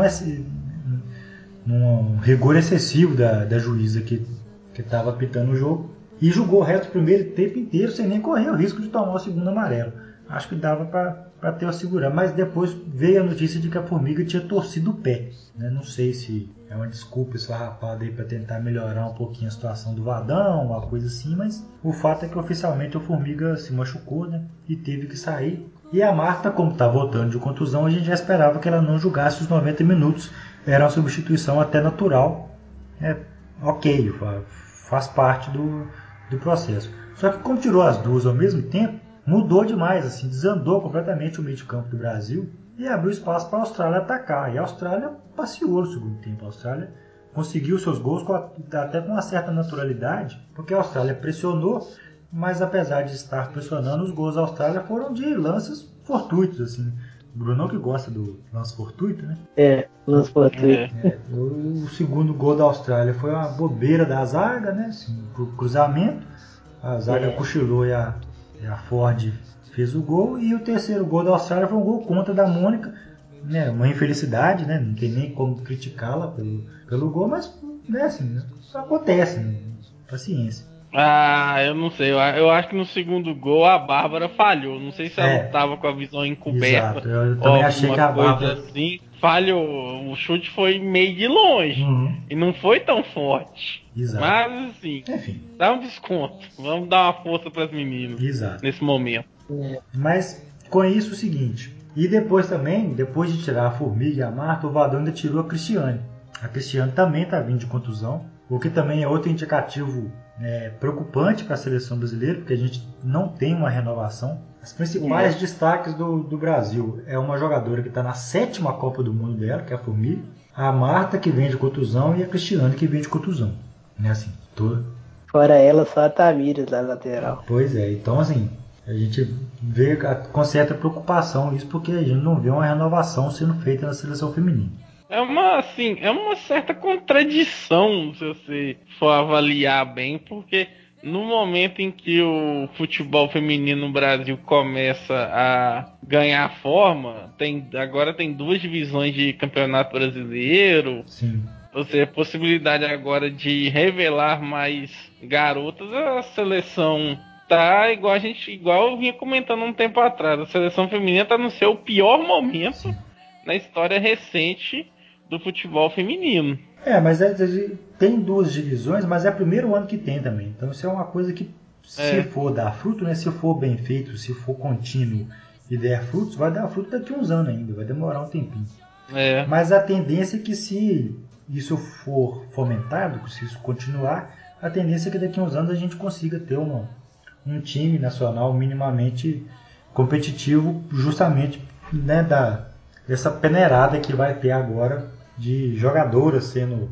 num rigor excessivo da, da juíza que estava apitando o jogo. E jogou o resto do primeiro tempo inteiro sem nem correr o risco de tomar o segundo amarelo. Acho que dava para ter o segurar. Mas depois veio a notícia de que a Formiga tinha torcido o pé. Né? Não sei se é uma desculpa esfarrapada aí para tentar melhorar um pouquinho a situação do Vadão, uma coisa assim. Mas o fato é que oficialmente a Formiga se machucou, né? E teve que sair. E a Marta, como está voltando de contusão, a gente já esperava que ela não jogasse os noventa minutos. Era uma substituição até natural. É, ok, faz parte do, do processo. Só que como tirou as duas ao mesmo tempo, mudou demais, assim, desandou completamente o meio de campo do Brasil e abriu espaço para a Austrália atacar. E a Austrália passeou no segundo tempo. A Austrália conseguiu seus gols com a, até com uma certa naturalidade, porque a Austrália pressionou, mas apesar de estar pressionando, os gols da Austrália foram de lances fortuitos, assim. O Bruno que gosta do lance fortuito, né? É, lance fortuito. É, o, o segundo gol da Austrália foi uma bobeira da zaga, né? Assim, pro cruzamento. A zaga é. cochilou e a, e a Ford fez o gol. E o terceiro gol da Austrália foi um gol contra da Mônica. Né? Uma infelicidade, né? Não tem nem como criticá-la pelo, pelo gol, mas né, assim, acontece, né? Paciência. Ah, eu não sei. Eu, eu acho que no segundo gol a Bárbara falhou. Não sei se ela É, tava com a visão encoberta. Exato. Eu ou também achei alguma que a coisa Bárbara assim. Falhou. O chute foi meio de longe. Uhum. E não foi tão forte. Exato. Mas assim, Enfim. dá um desconto. Vamos dar uma força para as meninas. Exato. Nesse momento. Mas com isso o seguinte. E depois também, depois de tirar a Formiga e a Marta, o Vadão ainda tirou a Cristiane. A Cristiane também está vindo de contusão, o que também é outro indicativo é, preocupante para a seleção brasileira, porque a gente não tem uma renovação. Os principais é. destaques do, do Brasil é uma jogadora que está na sétima Copa do Mundo dela, que é a Formiga, a Marta, que vem de contusão, e a Cristiane, que vem de contusão. Né, assim, toda... Fora ela, só a Tamires na lateral. Pois é, então assim, a gente vê com certa preocupação isso, porque a gente não vê uma renovação sendo feita na seleção feminina. É uma, assim, é uma certa contradição, se você for avaliar bem, porque no momento em que o futebol feminino no Brasil começa a ganhar forma, tem, agora tem duas divisões de campeonato brasileiro. Sim. Ou seja, a possibilidade agora de revelar mais garotas, a seleção tá igual a gente, igual eu vinha comentando um tempo atrás, a seleção feminina tá no seu pior momento Sim. na história recente do futebol feminino. É, mas é, tem duas divisões, mas é o primeiro ano que tem também. Então isso é uma coisa que, se é. for dar fruto, né, se for bem feito, se for contínuo e der frutos, vai dar fruto daqui a uns anos ainda, vai demorar um tempinho. É. Mas a tendência é que se isso for fomentado, se isso continuar, a tendência é que daqui a uns anos a gente consiga ter uma, um time nacional minimamente competitivo, justamente né, da, dessa peneirada que vai ter agora de jogadoras sendo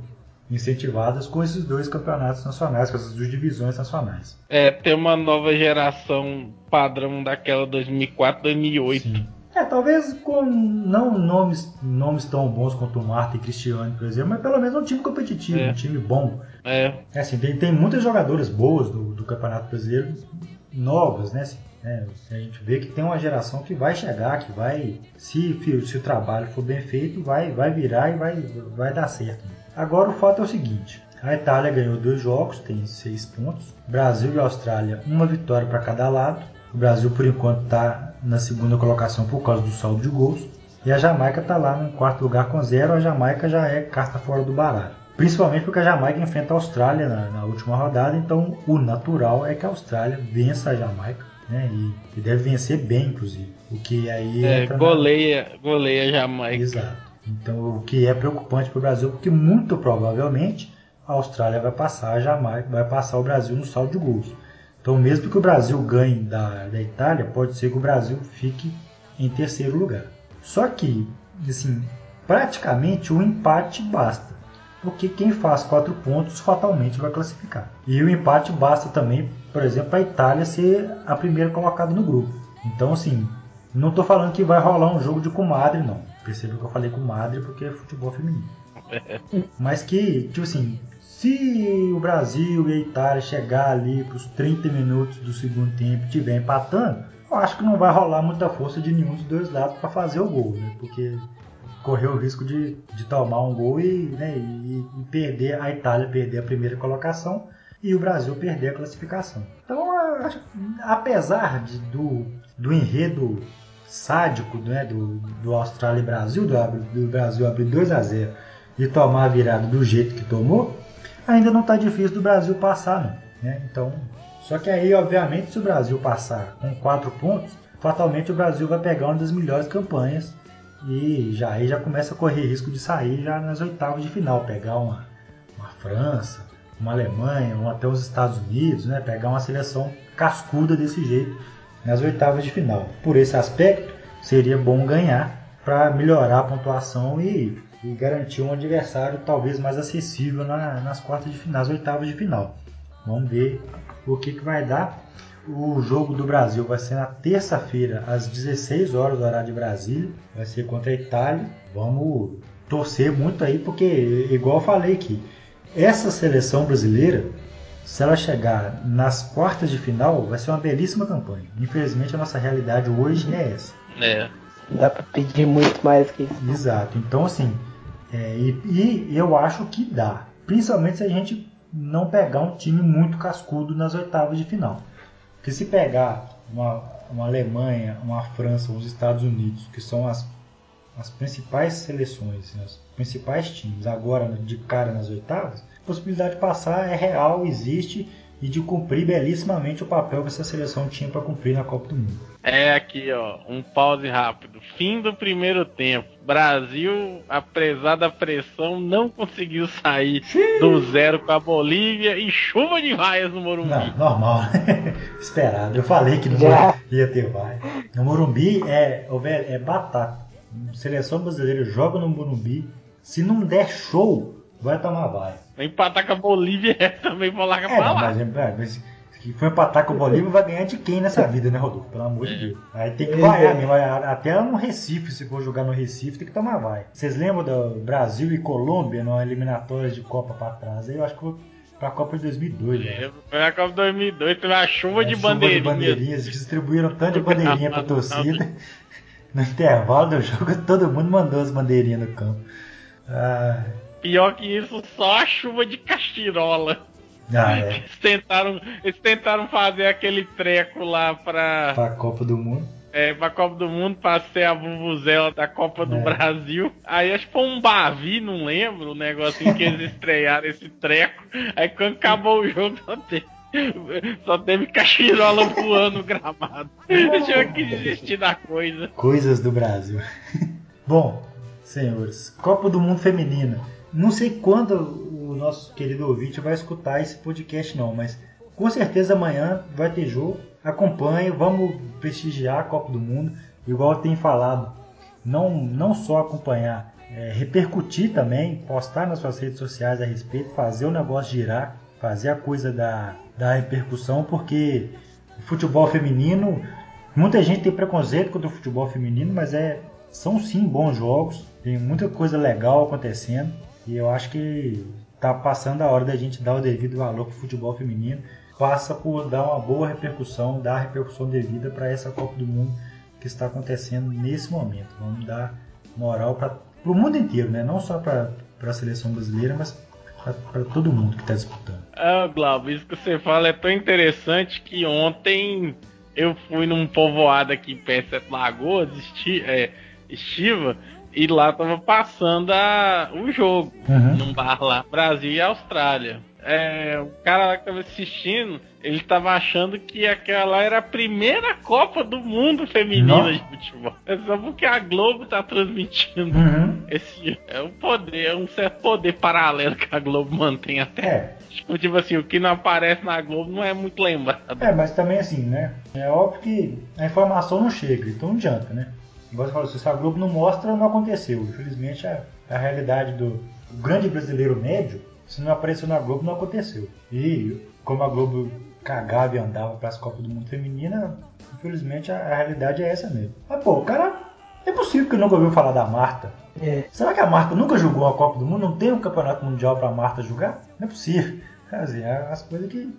incentivadas com esses dois campeonatos nacionais, com essas duas divisões nacionais. É, tem uma nova geração padrão daquela dois mil e quatro, dois mil e oito. Sim. É, talvez com não nomes, nomes tão bons quanto o Marta e Cristiano, por exemplo, mas pelo menos um time competitivo, É. um time bom. É. É assim, tem, tem muitas jogadoras boas do, do Campeonato Brasileiro, novas, né? Assim, é, a gente vê que tem uma geração que vai chegar, que vai, se, se o trabalho for bem feito, vai, vai virar e vai, vai dar certo. Agora o fato é o seguinte, a Itália ganhou dois jogos, tem seis pontos, Brasil e Austrália, uma vitória para cada lado. O Brasil, por enquanto, está na segunda colocação por causa do saldo de gols. E a Jamaica está lá no quarto lugar com zero. A Jamaica já é carta fora do baralho. Principalmente porque a Jamaica enfrenta a Austrália na, na última rodada. Então, o natural é que a Austrália vença a Jamaica. Né? E, e deve vencer bem, inclusive. O que aí É, entra goleia, na... goleia a Jamaica. Exato. Então, o que é preocupante para o Brasil, porque muito provavelmente a Austrália vai passar a Jamaica, vai passar o Brasil no saldo de gols. Então, mesmo que o Brasil ganhe da, da Itália, pode ser que o Brasil fique em terceiro lugar. Só que, assim, praticamente o empate basta. Porque quem faz quatro pontos fatalmente vai classificar. E o empate basta também, por exemplo, a Itália ser a primeira colocada no grupo. Então, assim, não estou falando que vai rolar um jogo de comadre, não. Perceba que eu falei comadre porque é futebol feminino. Mas que, tipo assim... Se o Brasil e a Itália chegar ali para os trinta minutos do segundo tempo e estiver empatando, eu acho que não vai rolar muita força de nenhum dos dois lados para fazer o gol, né? Porque correu o risco de, de tomar um gol e, né, e, e perder, a Itália perder a primeira colocação e o Brasil perder a classificação. Então, acho, apesar de, do, do enredo sádico, né, do, do Austrália e Brasil, do, do Brasil abrir dois a zero e tomar a virada do jeito que tomou, ainda não está difícil do Brasil passar, não. Né? Então, só que aí, obviamente, se o Brasil passar com quatro pontos, fatalmente o Brasil vai pegar uma das melhores campanhas e já aí já começa a correr risco de sair já nas oitavas de final, pegar uma, uma França, uma Alemanha, ou até os Estados Unidos, né? Pegar uma seleção cascuda desse jeito nas oitavas de final. Por esse aspecto, seria bom ganhar para melhorar a pontuação e e garantir um adversário talvez mais acessível na, nas quartas de final, nas oitavas de final. Vamos ver o que, que vai dar. O jogo do Brasil vai ser na terça-feira, às dezesseis horas do horário de Brasília. Vai ser contra a Itália. Vamos torcer muito aí, porque, igual eu falei aqui, essa seleção brasileira, se ela chegar nas quartas de final, vai ser uma belíssima campanha. Infelizmente, a nossa realidade hoje é essa. É. Não dá pra pedir muito mais que isso. Exato. Então, assim, é, e, e eu acho que dá. Principalmente se a gente não pegar um time muito cascudo nas oitavas de final. Porque se pegar uma, uma Alemanha, uma França, os Estados Unidos, que são as, as principais seleções, né, os principais times, agora de cara nas oitavas, a possibilidade de passar é real, existe, e de cumprir belíssimamente o papel que essa seleção tinha para cumprir na Copa do Mundo. É aqui, ó, um pause rápido. Fim do primeiro tempo. Brasil, apesar da pressão, não conseguiu sair do zero com a Bolívia e chuva de vaias no Morumbi. Não, normal. Esperado. Eu falei que no Morumbi ia ter vaia. No Morumbi é, é batata. A seleção brasileira joga no Morumbi. Se não der show, vai tomar vaia. Empatar com a Bolívia é também pra largar é, pra não, lá. Mas, é, mas se for empatar com a Bolívia, vai ganhar de quem nessa vida, né, Rodolfo? Pelo amor de Deus. Aí tem que vaiar mesmo. Até no Recife, se for jogar no Recife, tem que tomar vaia. Vocês lembram do Brasil e Colômbia numa eliminatória de Copa pra trás? Aí eu acho que foi pra Copa de dois mil e dois. É, foi a Copa dois mil e dois, teve uma chuva, é, de, chuva bandeirinhas. de bandeirinhas. Distribuíram tanto de bandeirinha pra torcida. No intervalo do jogo, todo mundo mandou as bandeirinhas no campo. Ah, Pior que isso, só a chuva de castirola. ah é. Eles tentaram, eles tentaram fazer aquele treco lá pra... Pra Copa do Mundo. É, pra Copa do Mundo, pra ser a vuvuzela da Copa do É. Brasil. Aí acho que foi um Bavi, não lembro, o negocinho que eles estrearam esse treco. Aí quando acabou o jogo, só teve, só teve cachirola voando no gramado. Eu tinha que desistir da coisa. Coisas do Brasil. Bom, senhores, Copa do Mundo Feminina. Não sei quando o nosso querido ouvinte vai escutar esse podcast não, mas com certeza amanhã vai ter jogo. Acompanhe, vamos prestigiar a Copa do Mundo. Igual eu tenho falado, não, não só acompanhar é, repercutir também, postar nas suas redes sociais a respeito, fazer o negócio girar, fazer a coisa da, da repercussão, porque o futebol feminino, muita gente tem preconceito contra o futebol feminino, mas é, são sim bons jogos, tem muita coisa legal acontecendo, e eu acho que está passando a hora da gente dar o devido valor para o futebol feminino, passa por dar uma boa repercussão, dar a repercussão devida para essa Copa do Mundo que está acontecendo nesse momento. Vamos dar moral para o mundo inteiro, né? Não só para a seleção brasileira, mas para todo mundo que está disputando. Ah, Glauber, isso que você fala é tão interessante que ontem eu fui num povoado aqui perto de Lagoas, Esti, é, Estiva, e lá tava passando a, o jogo, uhum. num bar lá, Brasil e Austrália. É, o cara lá que tava assistindo, ele tava achando que aquela era a primeira Copa do Mundo feminina Não. de futebol. É só porque a Globo tá transmitindo uhum. esse. É um poder, é um certo poder paralelo que a Globo mantém até. É. Tipo, tipo assim, o que não aparece na Globo não é muito lembrado. É, mas também assim, né? É óbvio que a informação não chega, então não adianta, né? Igual você falou, se a Globo não mostra, não aconteceu. Infelizmente, a, a realidade do grande brasileiro médio, se não apareceu na Globo, não aconteceu. E como a Globo cagava e andava para as Copas do Mundo Feminina, infelizmente a, a realidade é essa mesmo. Mas pô, o cara, é possível que eu nunca ouviu falar da Marta. É. Será que a Marta nunca jogou a Copa do Mundo? Não tem um campeonato mundial para a Marta jogar? Não é possível. Quer dizer, as coisas que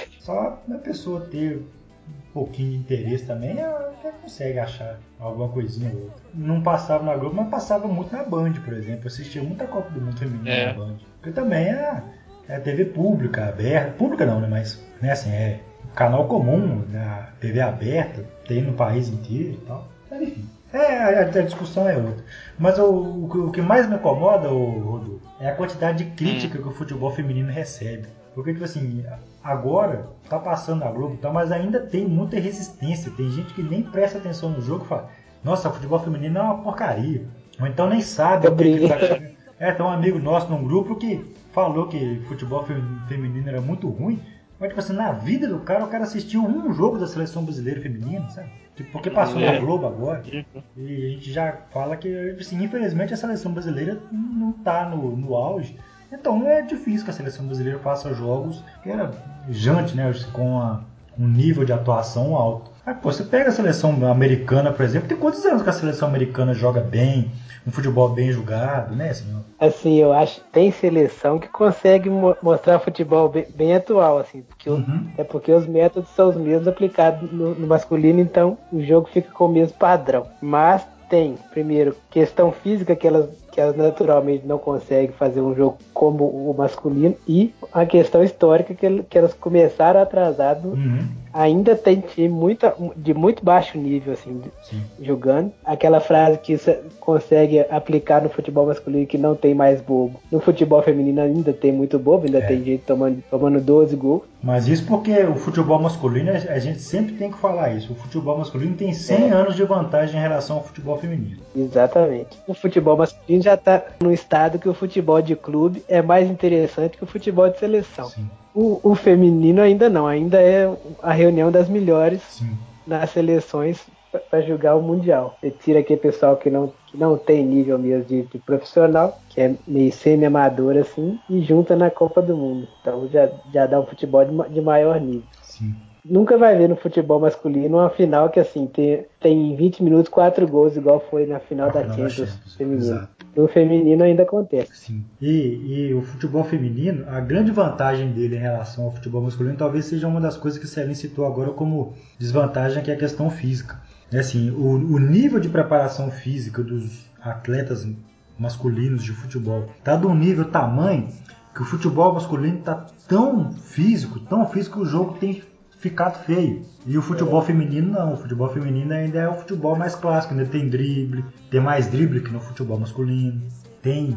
só a pessoa ter um pouquinho de interesse também, ela consegue achar alguma coisinha ou outra. Não passava na Globo, mas passava muito na Band, por exemplo. Eu assistia muita Copa do Mundo Feminina é. na Band. Porque também é, é T V pública, aberta. Pública não, né? Mas né, assim, é canal comum, né? T V aberta, tem no país inteiro e tal. Mas, enfim, é, a, a discussão é outra. Mas o, o, o que mais me incomoda, Rodolfo, é a quantidade de crítica hum. que o futebol feminino recebe. Porque, tipo assim, agora tá passando na Globo, tá, mas ainda tem muita resistência. Tem gente que nem presta atenção no jogo e fala: nossa, futebol feminino é uma porcaria. Ou então nem sabe o que, que tá acontecendo. É, tem um amigo nosso num grupo que falou que futebol feminino era muito ruim. Mas, tipo assim, na vida do cara, o cara assistiu um jogo da seleção brasileira feminina, sabe? Tipo, porque passou é. na Globo agora. E a gente já fala que, assim, infelizmente, a seleção brasileira não tá no, no auge. Então é difícil que a seleção brasileira faça jogos que era jante, né, com a, um nível de atuação alto. Aí, pô, você pega a seleção americana, por exemplo, tem quantos anos que a seleção americana joga bem, um futebol bem jogado, né, senhor? Assim, eu acho que tem seleção que consegue mo- mostrar futebol bem, bem atual, assim, porque uhum. o, é porque os métodos são os mesmos aplicados no, no masculino, então o jogo fica com o mesmo padrão. Mas tem, primeiro, questão física que elas, que elas naturalmente não conseguem fazer um jogo como o masculino, e a questão histórica que, que elas começaram atrasado. Uhum. Ainda tem time muito, de muito baixo nível, assim, Sim. jogando. Aquela frase que você consegue aplicar no futebol masculino que não tem mais bobo. No futebol feminino ainda tem muito bobo, ainda é. tem gente tomando, tomando doze gols. Mas isso porque o futebol masculino, a gente sempre tem que falar isso. O futebol masculino tem cem é. anos de vantagem em relação ao futebol feminino. Exatamente. O futebol masculino já está no estado que o futebol de clube é mais interessante que o futebol de seleção. Sim. O, o feminino ainda não, ainda é a reunião das melhores Sim. nas seleções para jogar o Mundial. Você tira aquele pessoal que não, que não tem nível mesmo de, de profissional, que é meio semi-amador assim, e junta na Copa do Mundo. Então já, já dá um futebol de, de maior nível. Sim. Nunca vai ver no futebol masculino uma final que assim tem, tem vinte minutos, quatro gols, igual foi na final a da final Champions feminina. No feminino ainda acontece. Sim. E, e o futebol feminino, a grande vantagem dele em relação ao futebol masculino talvez seja uma das coisas que o Celinho citou agora como desvantagem, que é a questão física. É assim, o, o nível de preparação física dos atletas masculinos de futebol está de um nível tamanho que o futebol masculino está tão físico, tão físico que o jogo tem ficado feio. E o futebol é. feminino não. O futebol feminino ainda é o futebol mais clássico, ainda tem drible, tem mais drible que no futebol masculino, tem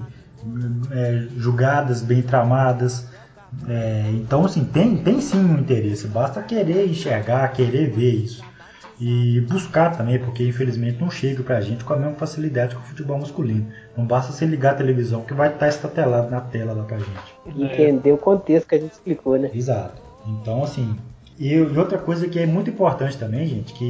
é, jogadas bem tramadas. É, então, assim, tem, tem sim um interesse. Basta querer enxergar, querer ver isso. E buscar também, porque infelizmente não chega pra gente com a mesma facilidade que o futebol masculino. Não basta você ligar a televisão que vai estar estatelado na tela lá pra gente. Entender o contexto que a gente explicou, né? Exato. Então, assim... E outra coisa que é muito importante também, gente, que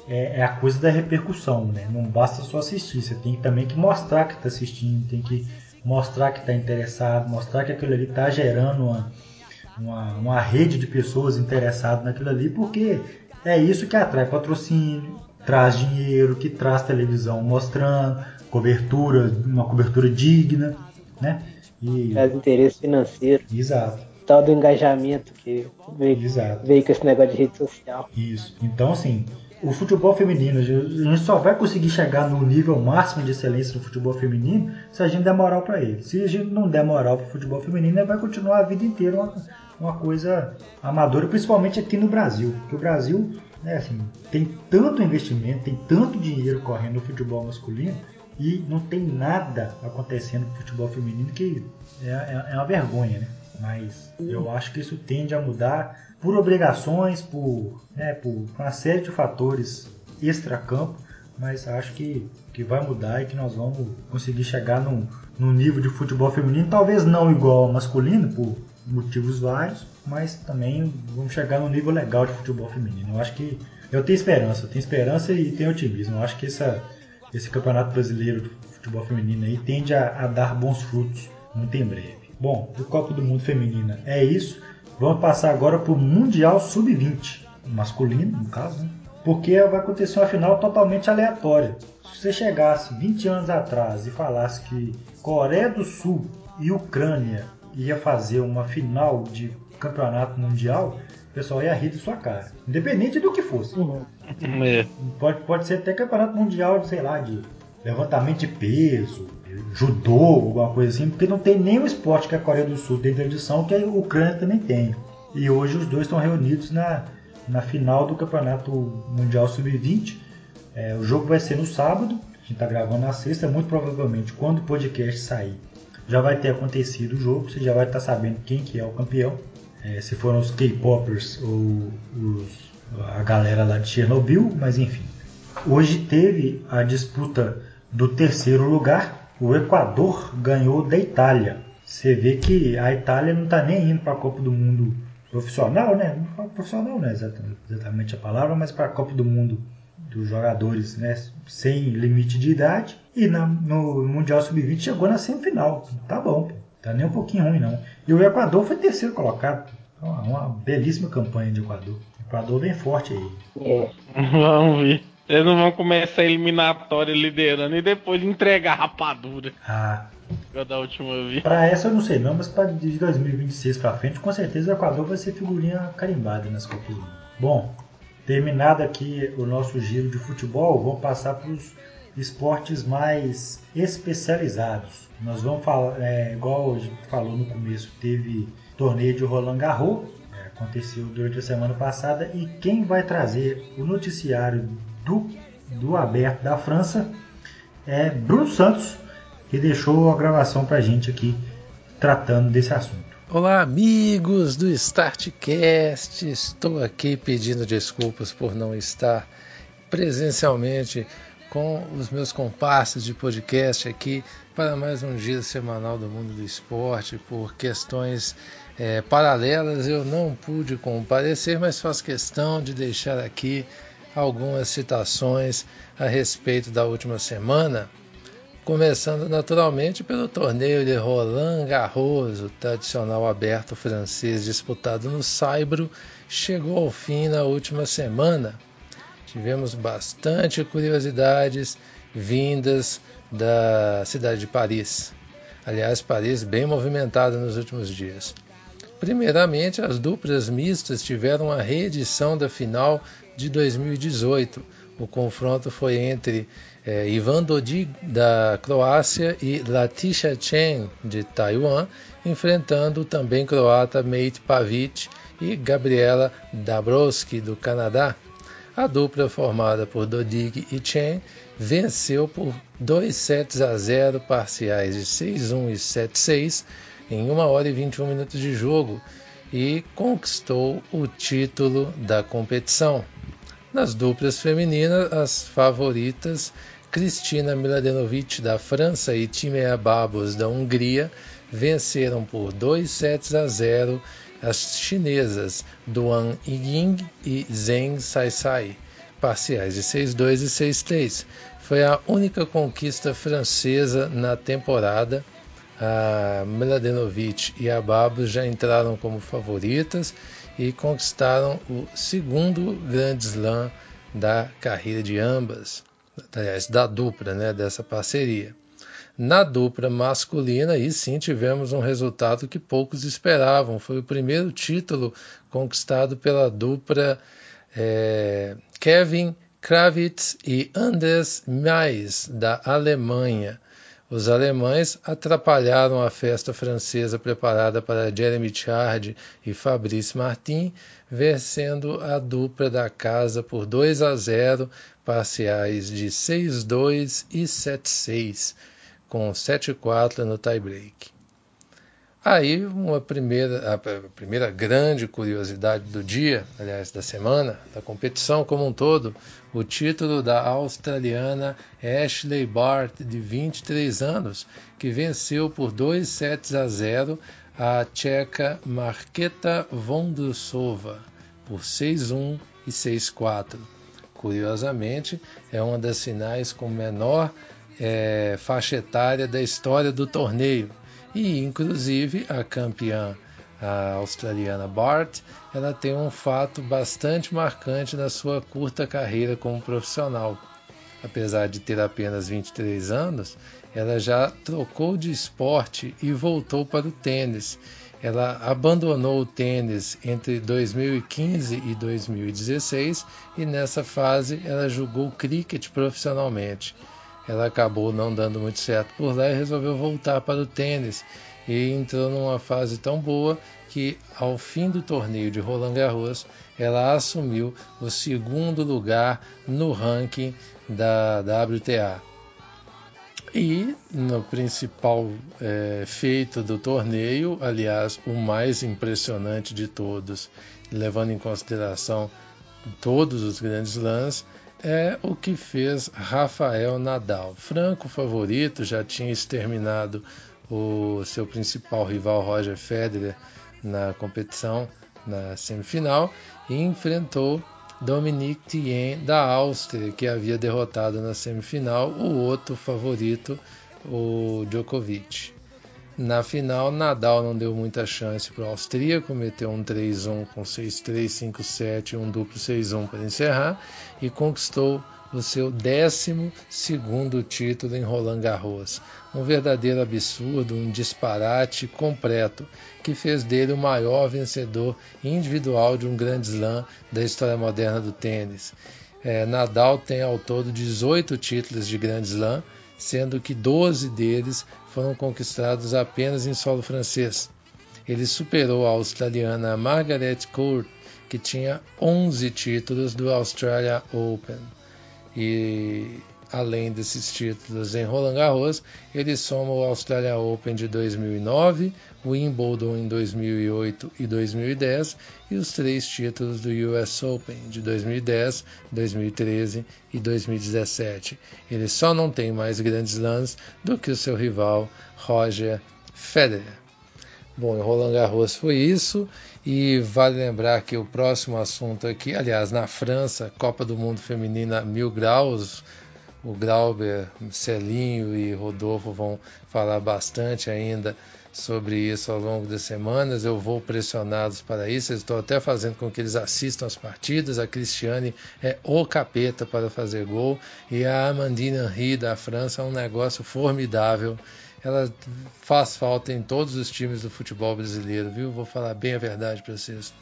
é, é a coisa da repercussão, né? Não basta só assistir, você tem também que mostrar que está assistindo, tem que mostrar que está interessado, mostrar que aquilo ali está gerando uma, uma, uma rede de pessoas interessadas naquilo ali, porque é isso que atrai patrocínio, traz dinheiro, que traz televisão mostrando, cobertura, uma cobertura digna, né? E... traz interesse financeiro. Exato. Tal do engajamento que veio, veio com esse negócio de rede social. Isso. Então, assim, o futebol feminino, a gente só vai conseguir chegar no nível máximo de excelência do futebol feminino se a gente der moral para ele. Se a gente não der moral para o futebol feminino, ele vai continuar a vida inteira uma, uma coisa amadora, principalmente aqui no Brasil. Porque o Brasil, né, assim, tem tanto investimento, tem tanto dinheiro correndo no futebol masculino e não tem nada acontecendo no futebol feminino que é, é, é uma vergonha, né? Mas eu acho que isso tende a mudar por obrigações, por, né, por uma série de fatores extracampo, mas acho que, que vai mudar e que nós vamos conseguir chegar num, num nível de futebol feminino, talvez não igual ao masculino, por motivos vários, mas também vamos chegar num nível legal de futebol feminino. Eu acho que eu tenho esperança, eu tenho esperança e tenho otimismo. Eu acho que essa, esse campeonato brasileiro de futebol feminino aí tende a, a dar bons frutos muito em breve. Bom, do Copa do Mundo Feminina é isso. Vamos passar agora para o Mundial sub vinte, masculino no caso, né? Porque vai acontecer uma final totalmente aleatória. Se você chegasse vinte anos atrás e falasse que Coreia do Sul e Ucrânia ia fazer uma final de campeonato mundial, o pessoal ia rir de sua cara, independente do que fosse. Uhum. Pode, pode ser até campeonato mundial, sei lá, de levantamento de peso, judô, alguma coisa assim, porque não tem nenhum esporte que a Coreia do Sul tem tradição que a Ucrânia também tem. E hoje os dois estão reunidos na, na final do Campeonato Mundial sub vinte. É, o jogo vai ser no sábado, a gente está gravando na sexta, muito provavelmente quando o podcast sair já vai ter acontecido o jogo, você já vai estar sabendo quem que é o campeão, é, se foram os K-popers ou os, a galera lá de Chernobyl, mas enfim. Hoje teve a disputa do terceiro lugar. O Equador ganhou da Itália. Você vê que a Itália não está nem indo para a Copa do Mundo profissional, né? Profissional não é exatamente a palavra, mas para a Copa do Mundo dos jogadores, né? Sem limite de idade. E na, no Mundial sub vinte chegou na semifinal. Tá bom, tá nem um pouquinho ruim não. E o Equador foi terceiro colocado. Uma, uma belíssima campanha de Equador. O Equador bem forte aí. É. Vamos ver. Eles não vão começar a eliminatória liderando e depois entregar a rapadura. Ah. Eu da última vez. Pra essa eu não sei não, mas pra de dois mil e vinte e seis pra frente, com certeza o Equador vai ser figurinha carimbada nas Copas do Mundo. Bom, terminado aqui o nosso giro de futebol, vamos passar para os esportes mais especializados. Nós vamos falar, é, igual a gente falou no começo, teve torneio de Roland Garros, é, aconteceu durante a semana passada, e quem vai trazer o noticiário do, do Aberto da França é Bruno Santos, que deixou a gravação pra gente aqui tratando desse assunto. Olá, amigos do StartCast, estou aqui pedindo desculpas por não estar presencialmente com os meus comparsas de podcast aqui para mais um giro semanal do mundo do esporte. Por questões é, paralelas eu não pude comparecer, mas faço questão de deixar aqui algumas citações a respeito da última semana, começando naturalmente pelo torneio de Roland Garros, o tradicional aberto francês disputado no Saibro, chegou ao fim na última semana. Tivemos bastante curiosidades vindas da cidade de Paris. Aliás, Paris bem movimentada nos últimos dias. Primeiramente, as duplas mistas tiveram a reedição da final de dois mil e dezoito. O confronto foi entre eh, Ivan Dodig, da Croácia, e Latisha Chen, de Taiwan, enfrentando o também croata Mate Pavic e Gabriela Dabrowski, do Canadá. A dupla, formada por Dodig e Chen, venceu por dois sets a zero, parciais de seis a um e sete a seis, em uma hora e vinte e um minutos de jogo, e conquistou o título da competição. Nas duplas femininas, as favoritas Kristina Mladenovic, da França, e Timea Babos, da Hungria, venceram por dois sets a zero as chinesas Duan Ying e Zheng Saisai. parciais de seis a dois e seis a três. Foi a única conquista francesa na temporada. A Mladenovic e a Babos já entraram como favoritas e conquistaram o segundo Grand Slam da carreira de ambas, aliás, da dupla, né, dessa parceria. Na dupla masculina, aí sim tivemos um resultado que poucos esperavam. Foi o primeiro título conquistado pela dupla é, Kevin Kravitz e Anders Mies, da Alemanha. Os alemães atrapalharam a festa francesa preparada para Jeremy Chardy e Fabrice Martin, vencendo a dupla da casa por dois a zero, parciais de seis a dois e sete a seis, com sete a quatro no tie-break. Aí, uma primeira, a primeira grande curiosidade do dia, aliás, da semana, da competição como um todo, o título da australiana Ashley Bart, de vinte e três anos, que venceu por dois sets a zero a tcheca Marketa Vondrousova, por seis a um e seis a quatro. Curiosamente, é uma das finais com menor é, faixa etária da história do torneio. E, inclusive, a campeã a australiana Bart, ela tem um fato bastante marcante na sua curta carreira como profissional. Apesar de ter apenas vinte e três anos, ela já trocou de esporte e voltou para o tênis. Ela abandonou o tênis entre dois mil e quinze e dois mil e dezesseis e nessa fase ela jogou cricket profissionalmente. Ela acabou não dando muito certo por lá e resolveu voltar para o tênis e entrou numa fase tão boa que ao fim do torneio de Roland Garros ela assumiu o segundo lugar no ranking da W T A. E no principal é, feito do torneio, aliás, o mais impressionante de todos, levando em consideração todos os grandes lãs, é o que fez Rafael Nadal. Franco favorito, já tinha exterminado o seu principal rival Roger Federer na competição, na semifinal, e enfrentou Dominic Thiem da Áustria, que havia derrotado na semifinal o outro favorito, o Djokovic. Na final, Nadal não deu muita chance para o austríaco, meteu um três a um com seis a três, cinco a sete e um duplo seis a um para encerrar e conquistou o seu décimo segundo título em Roland Garros. Um verdadeiro absurdo, um disparate completo, que fez dele o maior vencedor individual de um Grand Slam da história moderna do tênis. É, Nadal tem ao todo dezoito títulos de Grand Slam, sendo que doze deles foram conquistados apenas em solo francês. Ele superou a australiana Margaret Court, que tinha onze títulos do Australia Open. E além desses títulos em Roland Garros, ele soma o Australia Open de dois mil e nove, o Wimbledon em dois mil e oito e dois mil e dez e os três títulos do U S Open de dois mil e dez, dois mil e treze e dois mil e dezessete. Ele só não tem mais grandes lãs do que o seu rival Roger Federer. Bom, em Roland Garros foi isso, e vale lembrar que o próximo assunto aqui, aliás, na França, Copa do Mundo Feminina Mil Graus, o Glauber, Celinho e Rodolfo vão falar bastante ainda sobre isso ao longo das semanas. Eu vou pressioná-los para isso, estou até fazendo com que eles assistam as partidas. A Cristiane é o capeta para fazer gol, e a Amandine Henry da França é um negócio formidável. Ela faz falta em todos os times do futebol brasileiro, viu? Vou falar bem a verdade para vocês.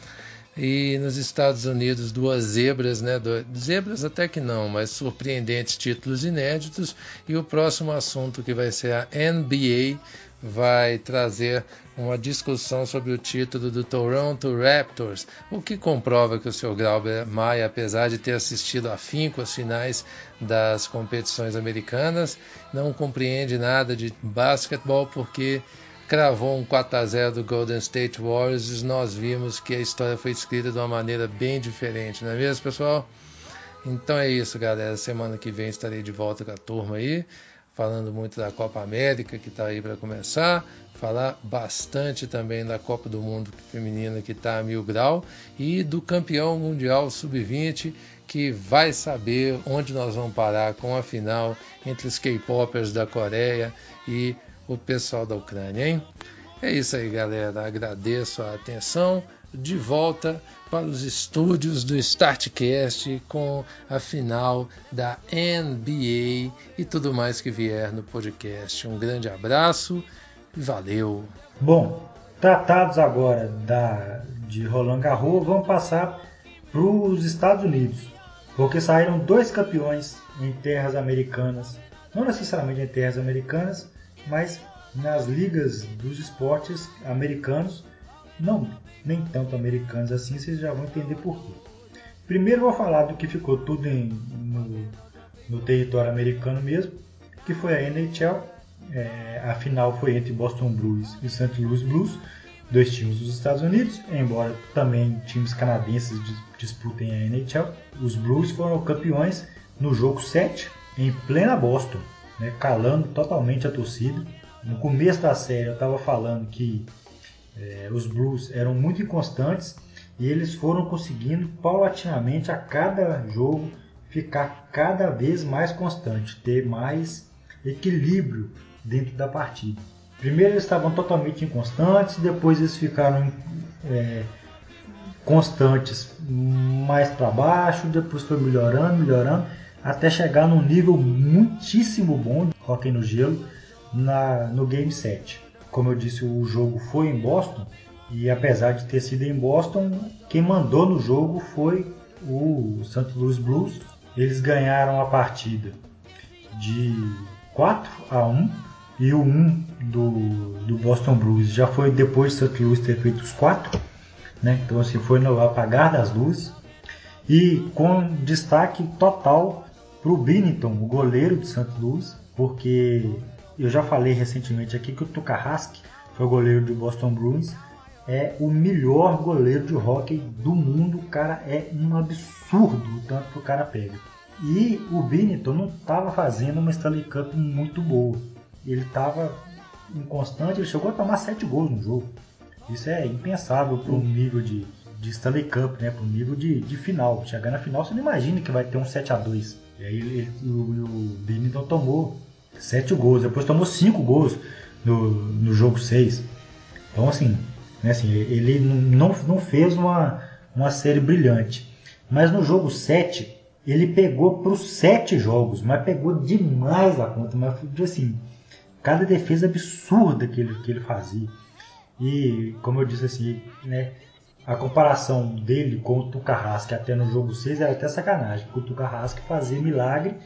E nos Estados Unidos, duas zebras, né? Zebras até que não, mas surpreendentes títulos inéditos. E o próximo assunto, que vai ser a N B A, vai trazer uma discussão sobre o título do Toronto Raptors, o que comprova que o seu Glauber Maia, apesar de ter assistido afinco às finais das competições americanas, não compreende nada de basquetebol, porque cravou um quatro a zero do Golden State Warriors e nós vimos que a história foi escrita de uma maneira bem diferente, não é mesmo, pessoal? Então é isso, galera. Semana que vem estarei de volta com a turma aí, falando muito da Copa América, que está aí para começar, falar bastante também da Copa do Mundo Feminina, que está a mil grau, e do campeão mundial sub vinte, que vai saber onde nós vamos parar com a final entre os K-popers da Coreia e o pessoal da Ucrânia, hein? É isso aí, galera. Agradeço a atenção. De volta para os estúdios do StartCast com a final da N B A e tudo mais que vier no podcast. Um grande abraço e valeu! Bom, tratados agora da, de Roland Garros, vamos passar para os Estados Unidos, porque saíram dois campeões em terras americanas, não necessariamente em terras americanas, mas nas ligas dos esportes americanos, não nem tanto americanos assim, vocês já vão entender por quê. Primeiro vou falar do que ficou tudo em, no, no território americano mesmo, que foi a N H L. É, a final foi entre Boston Bruins e Saint Louis Blues, dois times dos Estados Unidos, embora também times canadenses disputem a N H L. Os Blues foram campeões no jogo sete, em plena Boston, né, calando totalmente a torcida. No começo da série eu estava falando que É, os Blues eram muito inconstantes e eles foram conseguindo paulatinamente a cada jogo ficar cada vez mais constante, ter mais equilíbrio dentro da partida. Primeiro eles estavam totalmente inconstantes, depois eles ficaram é, constantes mais para baixo, depois foi melhorando, melhorando, até chegar num nível muitíssimo bom de hóquei no gelo na, no Game sete. Como eu disse, o jogo foi em Boston e apesar de ter sido em Boston, quem mandou no jogo foi o Saint Louis Blues. Eles ganharam a partida de quatro a um e o um do, do Boston Blues já foi depois de Saint Louis ter feito os quatro, né? Então assim, foi no apagar das luzes e com destaque total para o Binnington, o goleiro de Saint Louis, porque eu já falei recentemente aqui que o Tuukka Rask, que é o goleiro do Boston Bruins, é o melhor goleiro de hóquei do mundo. O cara é um absurdo o tanto que o cara pega. E o Binnington não estava fazendo uma Stanley Cup muito boa. Ele estava inconstante, ele chegou a tomar sete gols no jogo. Isso é impensável para um nível de, de Stanley Cup, né? Para um nível de, de final. Chegar na final, você não imagina que vai ter um sete a dois. E aí ele, o, o Binnington tomou sete gols, depois tomou cinco gols no, no jogo seis. Então assim, né, assim ele não, não fez uma, uma série brilhante. Mas no jogo sete, ele pegou para os sete jogos, mas pegou demais a conta. Mas assim, cada defesa absurda que ele, que ele fazia. E como eu disse assim, né, a comparação dele com o Tuukka Rask até no jogo seis era até sacanagem, porque o Tuukka Rask fazia milagre.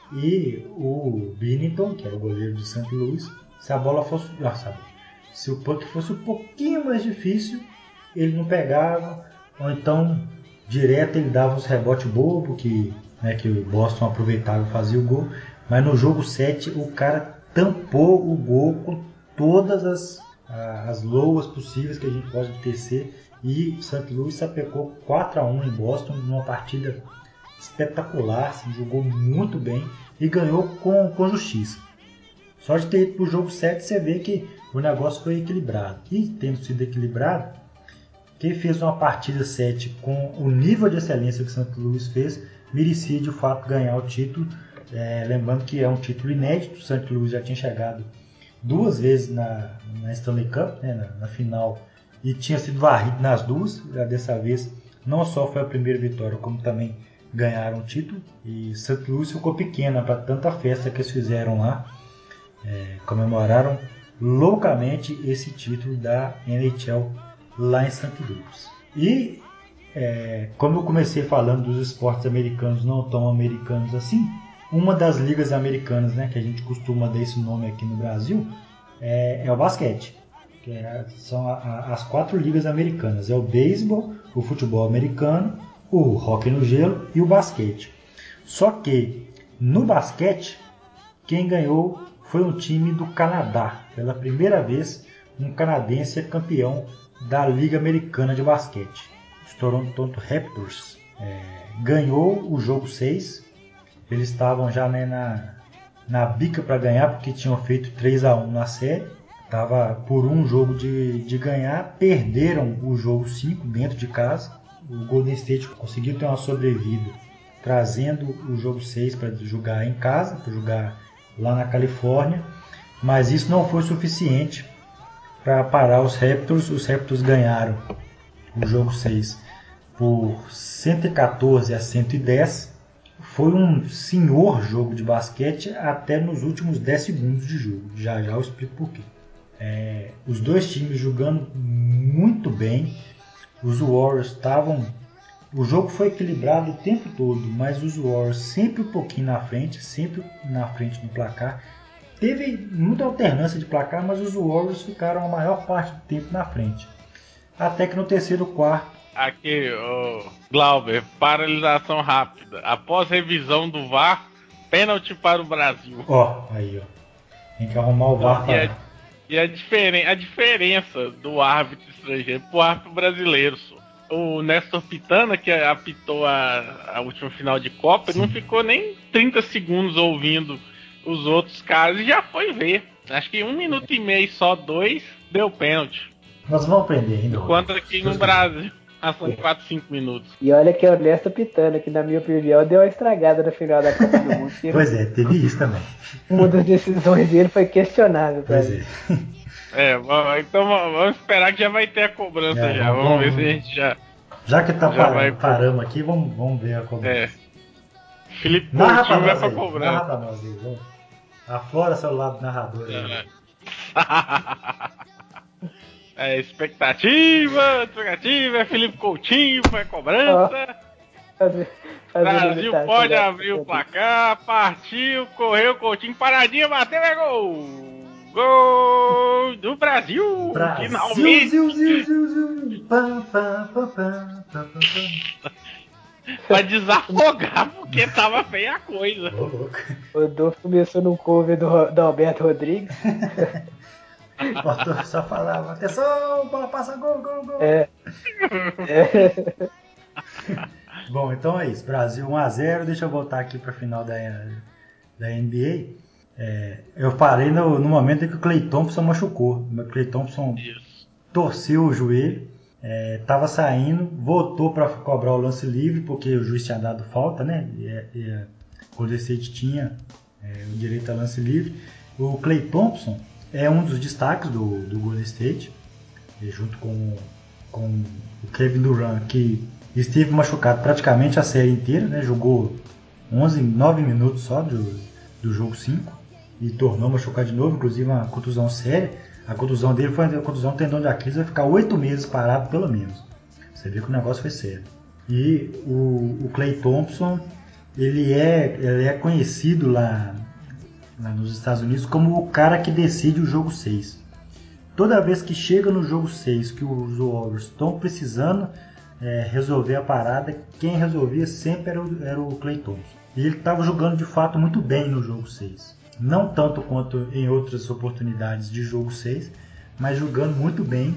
E o Binnington, que era o goleiro de Saint Louis, se a bola fosse, ah, sabe, se o puck fosse um pouquinho mais difícil, ele não pegava, ou então direto ele dava os rebotes bobo que, né, que o Boston aproveitava e fazia o gol. Mas no jogo sete o cara tampou o gol com todas as, as loas possíveis que a gente pode tecer, e Saint Louis sapecou quatro a um em Boston numa partida espetacular, se jogou muito bem e ganhou com, com justiça. Só de ter ido para o jogo sete você vê que o negócio foi equilibrado. E tendo sido equilibrado, quem fez uma partida sete com o nível de excelência que o Saint Louis fez, merecia de fato ganhar o título. É, lembrando que é um título inédito, o Saint Louis já tinha chegado duas vezes na, na Stanley Cup, né, na, na final, e tinha sido varrido nas duas. Dessa vez não só foi a primeira vitória, como também ganharam o título. E Saint Louis ficou pequena para tanta festa que eles fizeram lá. É, comemoraram loucamente esse título da N H L lá em Saint Louis. E é, como eu comecei falando dos esportes americanos não tão americanos assim, uma das ligas americanas, né, que a gente costuma dar esse nome aqui no Brasil, é, é o basquete. Que é, são a, a, as quatro ligas americanas: é o beisebol, o futebol americano, o hóquei no gelo e o basquete. Só que no basquete, quem ganhou foi um time do Canadá. Pela primeira vez, um canadense é campeão da Liga Americana de Basquete. Os Toronto Raptors é, ganhou o jogo seis. Eles estavam já, né, na, na bica para ganhar, porque tinham feito três a um na série. Estava por um jogo de, de ganhar. Perderam o jogo cinco dentro de casa. O Golden State conseguiu ter uma sobrevida trazendo o jogo seis para jogar em casa, para jogar lá na Califórnia, mas isso não foi suficiente para parar os Raptors. Os Raptors ganharam o jogo seis por cento e quatorze a cento e dez. Foi um senhor jogo de basquete até nos últimos dez segundos de jogo. Já já eu explico por quê. É, os dois times jogando muito bem. Os Warriors estavam... O jogo foi equilibrado o tempo todo, mas os Warriors sempre um pouquinho na frente, sempre na frente no placar. Teve muita alternância de placar, mas os Warriors ficaram a maior parte do tempo na frente. Até que no terceiro quarto... Aqui, oh, Glauber, paralisação rápida. Após revisão do V A R, pênalti para o Brasil. Ó, oh, aí, ó. Tem que arrumar o V A R para... E a, diferen- a diferença do árbitro estrangeiro pro árbitro brasileiro, só. O Néstor Pitana, que apitou a, a última final de Copa, Sim. não ficou nem trinta segundos ouvindo os outros caras e já foi ver. Acho que um minuto e meio, só dois, deu pênalti. Nós vamos aprender ainda. Enquanto aqui no Brasil, são quatro, cinco minutos. E olha que é o Néstor Pitana, que na minha opinião deu uma estragada na final da Copa do Mundo. Pois é, teve isso também. Uma das decisões dele foi questionável. Pois é. É, então vamos esperar que já vai ter a cobrança é, já. Vamos, vamos ver se a gente já. Já que tá parando, paramos aqui, vamos, vamos ver a cobrança. É. Felipe Coutinho vai pra cobrança. Narra pra nós aí, vamos. Aflora seu lado narrador aí. É, é expectativa, expectativa, é Felipe Coutinho, vai cobrança. Oh, fazer, fazer Brasil pode abrir o placar, partiu, correu, Coutinho, paradinha, bateu, é gol! Gol do Brasil! Brasil finalmente! Ziu, ziu, ziu, ziu. Pam, pam, pam, pam, pam, pam. Pra desafogar, porque tava feia a coisa. Ô, louco. O Dolfo começou no cover do, do Alberto Rodrigues. Só falava, atenção, bola passa, gol, gol, gol. É. É. Bom, então é isso. Brasil um a zero. Deixa eu voltar aqui pra final da, da N B A. É, eu parei no, no momento em que o Klay Thompson machucou. O Klay Thompson Isso. torceu o joelho, estava é, saindo, voltou para cobrar o lance livre, porque o juiz tinha dado falta, né? E, e a Golden State tinha é, o direito a lance livre. O Klay Thompson é um dos destaques do, do Golden State, junto com, com o Kevin Durant, que esteve machucado praticamente a série inteira, né? Jogou onze, nove minutos só do, do jogo cinco. E tornou machucar de novo, inclusive uma contusão séria. A contusão dele foi uma contusão tendão de Aquiles, vai ficar oito meses parado pelo menos. Você vê que o negócio foi sério. E o, o Klay Thompson, ele é, ele é conhecido lá, lá nos Estados Unidos como o cara que decide o jogo seis. Toda vez que chega no jogo seis, que os Warriors estão precisando é, resolver a parada, quem resolvia sempre era o, era o Klay Thompson. E ele estava jogando de fato muito bem no jogo seis. Não tanto quanto em outras oportunidades de jogo seis, mas jogando muito bem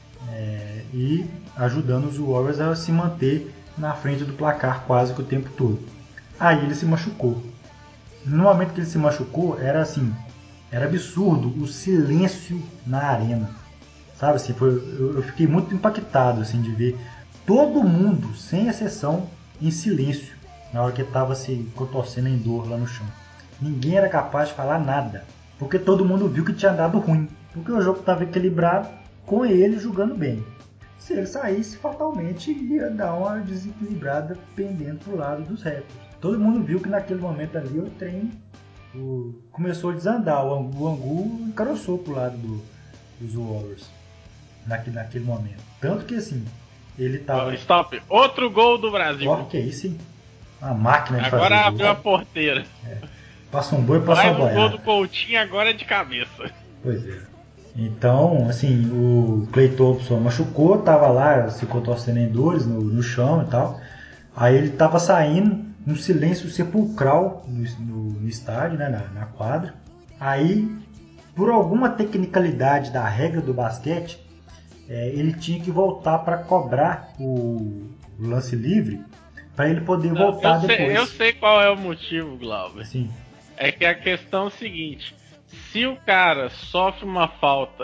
é, e ajudando os Warriors a se manter na frente do placar quase que o tempo todo. Aí ele se machucou. No momento que ele se machucou, era assim, era absurdo o silêncio na arena. Sabe assim, foi, eu, eu fiquei muito impactado assim, de ver todo mundo, sem exceção, em silêncio, na hora que estava se contorcendo em dor lá no chão. Ninguém era capaz de falar nada, porque todo mundo viu que tinha dado ruim, porque o jogo estava equilibrado com ele jogando bem. Se ele saísse, fatalmente ia dar uma desequilibrada pendendo para o lado dos Raptors. Todo mundo viu que naquele momento ali o trem o, começou a desandar, o Angu, o Angu encaroçou para o lado do, dos Warriors naquele, naquele momento. Tanto que assim, ele estava... Stop! Outro gol do Brasil! Oh, que é isso, hein? Uma máquina de agora fazer abriu gol. A porteira. É. Passa um boi, passa uma boiada. O gol do Coutinho agora é de cabeça. Pois é. Então, assim, o Klay Thompson machucou, tava lá se contorcendo em dores no, no chão e tal. Aí ele tava saindo, um silêncio sepulcral no, no, no estádio, né, na, na quadra. Aí, por alguma tecnicalidade da regra do basquete, é, ele tinha que voltar para cobrar o, o lance livre, para ele poder voltar eu sei, depois. Eu sei qual é o motivo, Glauber. Sim. É que a questão é o seguinte: se o cara sofre uma falta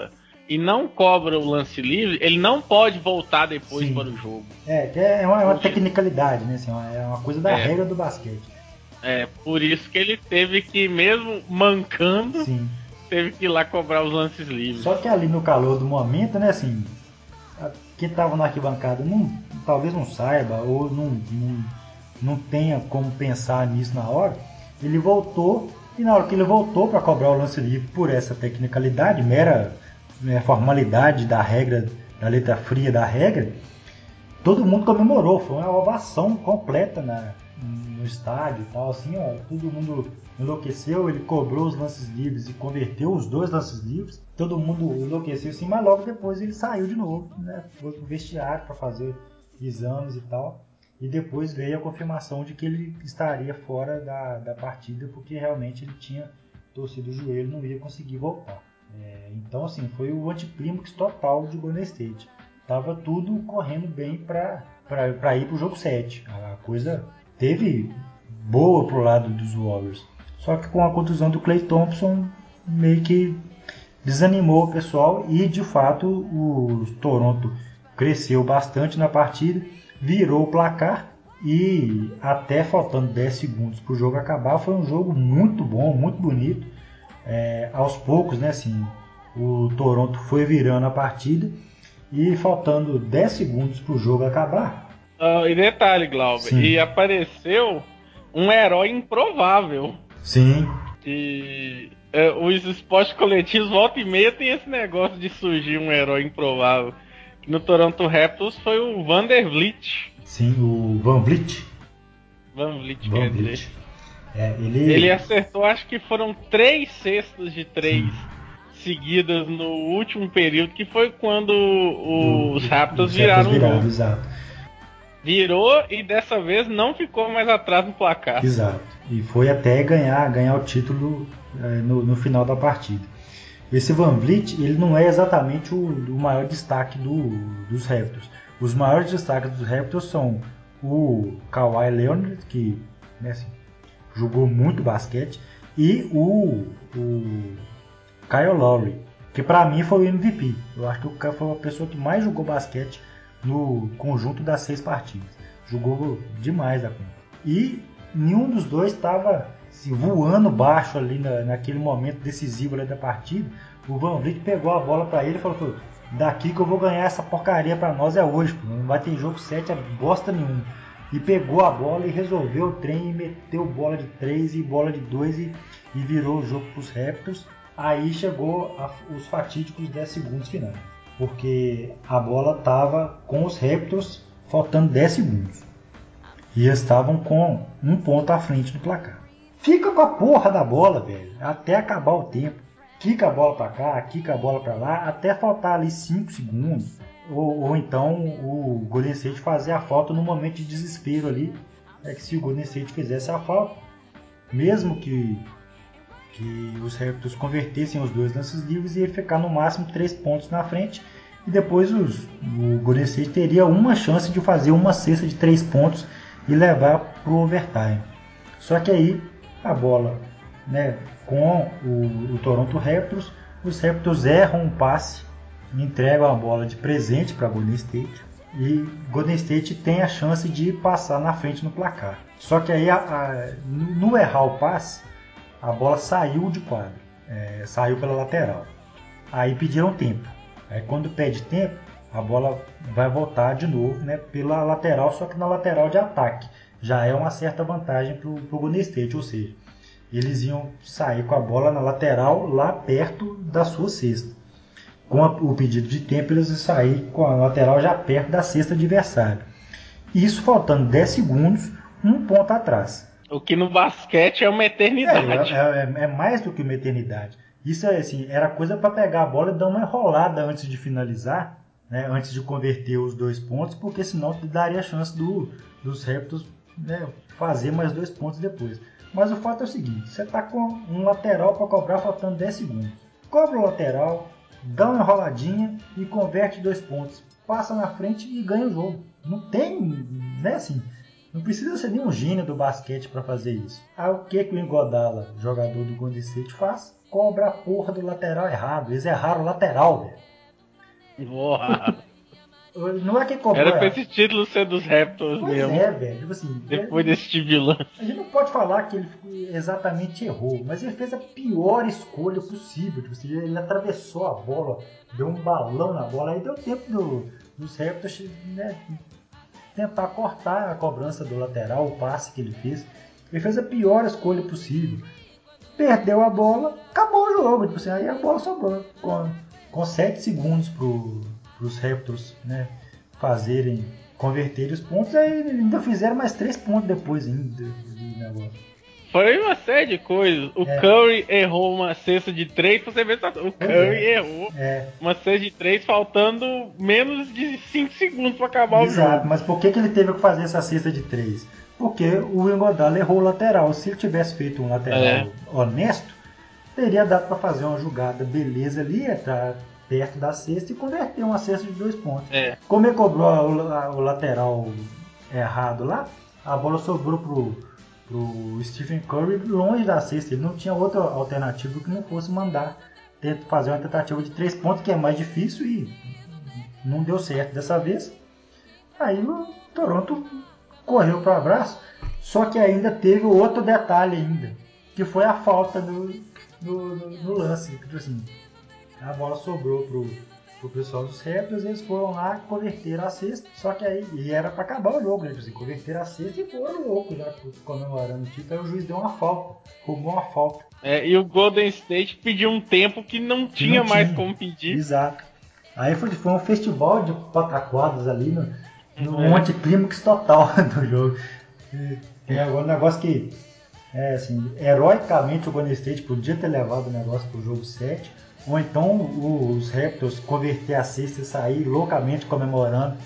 e não cobra o lance livre, ele não pode voltar depois Sim. para o jogo. É, é uma, é uma tecnicalidade, né? Assim, é uma coisa da É. regra do basquete. É, por isso que ele teve que, mesmo mancando, Sim. teve que ir lá cobrar os lances livres. Só que ali no calor do momento, né, assim, quem tava na arquibancada não, talvez não saiba ou não, não, não tenha como pensar nisso na hora, ele voltou e na hora que ele voltou para cobrar o lance livre por essa tecnicalidade, mera né, formalidade da regra, da letra fria da regra, todo mundo comemorou, foi uma ovação completa na, no estádio e tal, assim, ó, todo mundo enlouqueceu, ele cobrou os lances livres e converteu os dois lances livres, todo mundo enlouqueceu assim, mas logo depois ele saiu de novo, né, foi pro vestiário para fazer exames e tal, e depois veio a confirmação de que ele estaria fora da, da partida, porque realmente ele tinha torcido o joelho e não ia conseguir voltar. É, então, assim, foi o anticlímax total de Golden State. Tava tudo correndo bem para ir pro jogo sete. A coisa teve boa pro lado dos Warriors. Só que com a contusão do Klay Thompson, meio que desanimou o pessoal e, de fato, o Toronto cresceu bastante na partida, virou o placar e até faltando dez segundos para o jogo acabar, foi um jogo muito bom, muito bonito. É, aos poucos, né, assim, o Toronto foi virando a partida e faltando dez segundos para o jogo acabar. Uh, e detalhe, Glauber, Sim. e apareceu um herói improvável. Sim. E uh, os esportes coletivos, volta e meia, tem esse negócio de surgir um herói improvável. No Toronto Raptors foi o Vanderbilt. Sim, o Van Vliet. Van Vliet, Van quer Vliet. dizer. É, ele... ele acertou, acho que foram três cestas de três Sim. seguidas no último período, que foi quando os do, Raptors os viraram o viraram, jogo. exato. Virou e dessa vez não ficou mais atrás no placar. Exato. E foi até ganhar, ganhar o título é, no, no final da partida. Esse Van Vliet, ele não é exatamente o, o maior destaque do, dos Raptors. Os maiores destaques dos Raptors são o Kawhi Leonard, que né, assim, jogou muito basquete, e o, o Kyle Lowry, que para mim foi o M V P. Eu acho que o Kyle foi a pessoa que mais jogou basquete no conjunto das seis partidas. Jogou demais a conta. E nenhum dos dois estava assim, voando baixo ali na, naquele momento decisivo ali da partida. O Van Vliet pegou a bola para ele e falou: daqui que eu vou ganhar essa porcaria para nós é hoje. Pô. Não vai ter jogo sete, é bosta nenhuma. E pegou a bola e resolveu o trem e meteu bola de três e bola de dois e, e virou o jogo para os Raptors. Aí chegou a, os fatídicos dez segundos finais, porque a bola estava com os Raptors faltando dez segundos e eles estavam com um ponto à frente do placar. Fica com a porra da bola, velho, até acabar o tempo. Quica a bola para cá, quica a bola para lá, até faltar ali cinco segundos. Ou, ou então o Golden State fazer a falta no momento de desespero ali. É que se o Golden State fizesse a falta, mesmo que que os Raptors convertessem os dois lances livres e ia ficar no máximo três pontos na frente e depois os, o Golden State teria uma chance de fazer uma cesta de três pontos e levar para o overtime. Só que aí a bola, né, com o, o Toronto Raptors, os Raptors erram um passe e entregam a bola de presente para Golden State e Golden State tem a chance de passar na frente no placar. Só que aí a, a, no errar o passe, a bola saiu de quadro, é, saiu pela lateral. Aí pediram tempo. Aí quando pede tempo, a bola vai voltar de novo, né, pela lateral, só que na lateral de ataque. Já é uma certa vantagem para o Golden State, ou seja, eles iam sair com a bola na lateral lá perto da sua cesta. Com a, o pedido de tempo, eles iam sair com a lateral já perto da cesta adversária. Isso faltando dez segundos, um ponto atrás. O que no basquete é uma eternidade. É, é, é, é mais do que uma eternidade. Isso é assim, era coisa para pegar a bola e dar uma enrolada antes de finalizar, né, antes de converter os dois pontos, porque senão daria a chance do, dos Raptors, né, fazer mais dois pontos depois. Mas o fato é o seguinte, você está com um lateral para cobrar faltando dez segundos. Cobra o lateral, dá uma enroladinha e converte dois pontos. Passa na frente e ganha o jogo. Não tem, né, assim... Não precisa ser nenhum gênio do basquete para fazer isso. Aí o que, que o Iguodala, jogador do Golden State, faz? Cobra a porra do lateral errado. Eles erraram o lateral, velho. Boa. Não é que cobrou. Era pra esse título ser dos Raptors pois mesmo. é, velho. Tipo assim, depois ele, desse Steve Lance. A gente não pode falar que ele exatamente errou, mas ele fez a pior escolha possível. Tipo assim, ele atravessou a bola, deu um balão na bola, aí deu tempo do, dos Raptors, né, tentar cortar a cobrança do lateral, o passe que ele fez. Ele fez a pior escolha possível. Perdeu a bola, acabou o jogo. Tipo assim, aí a bola sobrou. Com, com sete segundos para os Raptors, né, fazerem, converterem os pontos, aí ainda fizeram mais três pontos depois ainda do negócio. Foi uma série de coisas. O é. Curry errou uma cesta de três, pra você ver só. O pois Curry é. errou é. uma cesta de três faltando menos de cinco segundos para acabar Exato, o jogo. mas por que, que ele teve que fazer essa cesta de três? Porque o Iguodala errou o lateral. Se ele tivesse feito um lateral é. honesto, teria dado para fazer uma jogada beleza ali, entrar perto da cesta e converter uma cesta de dois pontos. É. Como ele cobrou o, a, o lateral errado lá, a bola sobrou pro, pro Stephen Curry longe da cesta. Ele não tinha outra alternativa que não fosse mandar fazer uma tentativa de três pontos, que é mais difícil, e não deu certo dessa vez. Aí o Toronto correu para o abraço, só que ainda teve outro detalhe ainda, que foi a falta no, no, no, no lance. Tipo assim, a bola sobrou pro, pro pessoal dos Raptors, eles foram lá e converteram a cesta, só que aí, e era para acabar o jogo, né? Tipo assim, converteram a cesta e foram loucos já comemorando o título. Aí o juiz deu uma falta, roubou uma falta. É, e o Golden State pediu um tempo que não que tinha não mais tinha. como pedir. Exato. Aí foi, foi um festival de pataquadas ali no, no é. anticlímax total do jogo. Tem agora um negócio que, é, assim, heroicamente o Golden State podia ter levado o negócio pro jogo sete, ou então os Raptors converter a cesta e sair loucamente comemorando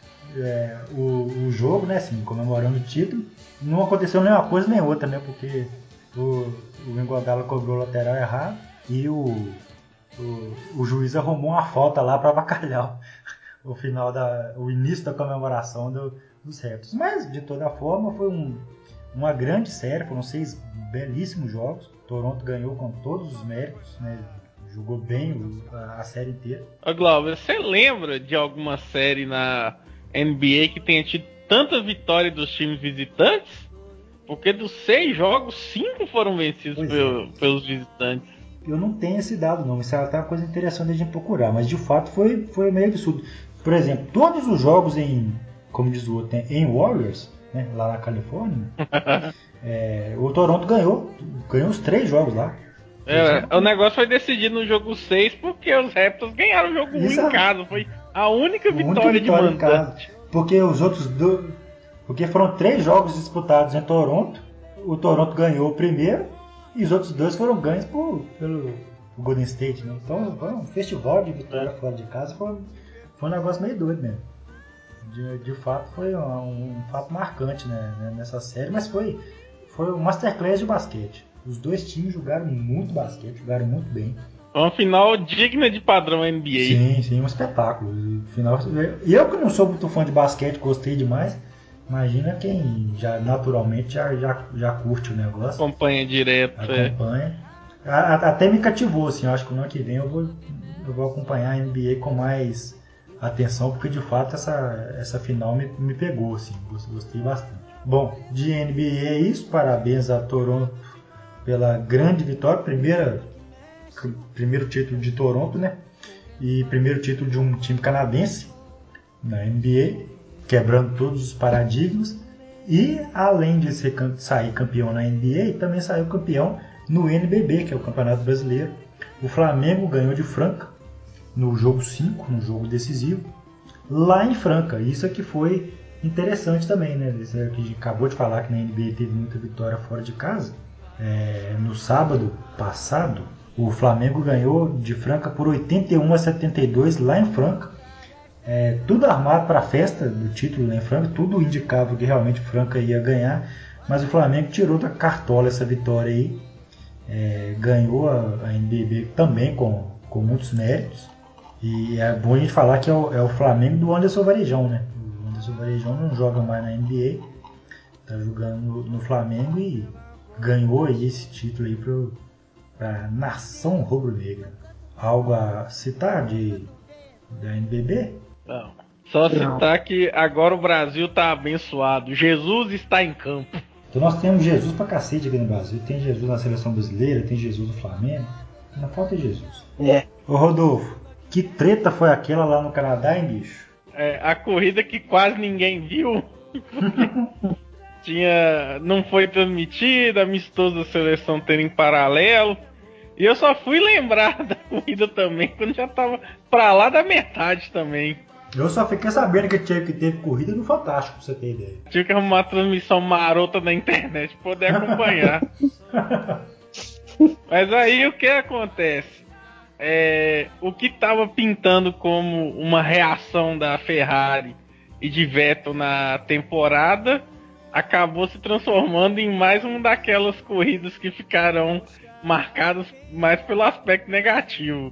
é, o, o jogo, né, assim, comemorando o título. Não aconteceu nem uma coisa nem outra, né, porque o, o Iguodala cobrou o lateral errado e o O, o juiz arrumou uma falta lá para avacalhar o, o final da, o início da comemoração do, dos Raptors. Mas de toda forma foi um, uma grande série, foram seis belíssimos jogos. Toronto ganhou com todos os méritos, né? Jogou bem o, a, a série inteira. Ô Glauber, você lembra de alguma série na N B A que tenha tido tanta vitória dos times visitantes? Porque dos seis jogos, cinco foram vencidos pelo, é. pelos visitantes. Eu não tenho esse dado não, isso é até uma coisa interessante de a gente procurar, mas de fato foi, foi meio absurdo. Por exemplo, todos os jogos em, como diz o outro, em Warriors, né, lá na Califórnia, é, o Toronto ganhou, ganhou os três jogos lá. É, o negócio foi decidido no jogo seis porque os Raptors ganharam o jogo um em casa, foi a única vitória, vitória de mandante. Porque os outros dois, porque foram três jogos disputados em Toronto, o Toronto ganhou o primeiro, e os outros dois foram ganhos por, pelo Golden State, né? Então foi um festival de vitória fora de casa, foi, foi um negócio meio doido mesmo. De, de fato foi um, um fato marcante, né, nessa série, mas foi, foi um masterclass de basquete. Os dois times jogaram muito basquete, jogaram muito bem. Uma final digna de padrão N B A. Sim, sim, um espetáculo. Final, eu que não sou muito fã de basquete, gostei demais. Imagina quem já naturalmente já, já, já curte o negócio. Acompanha direto. Acompanha. É. Até me cativou, assim. Eu acho que no ano que vem eu vou, eu vou acompanhar a N B A com mais atenção, porque de fato essa, essa final me, me pegou, assim. Gostei bastante. Bom, de N B A é isso. Parabéns a Toronto pela grande vitória. Primeira, primeiro título de Toronto, né? E primeiro título de um time canadense na N B A. Quebrando todos os paradigmas, e além de ser, sair campeão na N B A, também saiu campeão no N B B, que é o Campeonato Brasileiro. O Flamengo ganhou de Franca no jogo cinco, no jogo decisivo, lá em Franca. Isso aqui foi interessante também, né? Isso aqui a gente acabou de falar que na N B A teve muita vitória fora de casa. É, no sábado passado, o Flamengo ganhou de Franca por oitenta e um a setenta e dois lá em Franca. É, tudo armado para a festa do título em Franca, tudo indicava que realmente Franca ia ganhar, mas o Flamengo tirou da cartola essa vitória aí, é, ganhou a, a N B B também com, com muitos méritos, e é bom a gente falar que é o, é o Flamengo do Anderson Varejão, né? O Anderson Varejão não joga mais na N B A, está jogando no, no Flamengo e ganhou aí esse título aí para a nação rubro-negra. Algo a citar de Da N B B? Não. Só citar que agora o Brasil tá abençoado. Jesus está em campo. Então nós temos Jesus pra cacete aqui no Brasil. Tem Jesus na seleção brasileira, tem Jesus no Flamengo. Não falta Jesus. É. Ô Rodolfo, que treta foi aquela lá no Canadá, hein, bicho? É, a corrida que quase ninguém viu. Tinha, não foi transmitida, amistoso da seleção tendo em paralelo. E eu só fui lembrar da corrida também quando já tava pra lá da metade também. Eu só fiquei sabendo que teve, que teve corrida no Fantástico, pra você ter ideia. Tive que arrumar uma transmissão marota na internet pra poder acompanhar. Mas aí o que acontece? É, o que estava pintando como uma reação da Ferrari e de Vettel na temporada acabou se transformando em mais uma daquelas corridas que ficarão marcadas mais pelo aspecto negativo,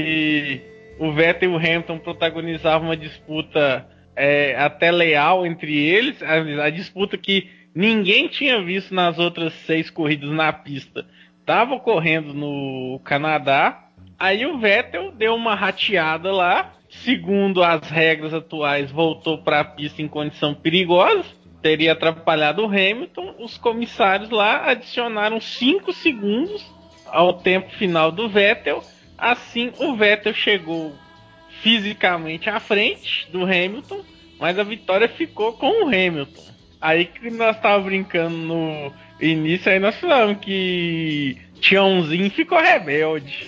que o Vettel e o Hamilton protagonizavam uma disputa é, até leal entre eles, a, a disputa que ninguém tinha visto nas outras seis corridas na pista estava ocorrendo no Canadá. Aí o Vettel deu uma rateada lá, segundo as regras atuais, voltou para a pista em condição perigosa, teria atrapalhado o Hamilton. Os comissários lá adicionaram cinco segundos ao tempo final do Vettel. Assim, o Vettel chegou fisicamente à frente do Hamilton, mas a vitória ficou com o Hamilton. Aí que nós estávamos brincando no início, aí nós falamos que Tiãozinho ficou rebelde.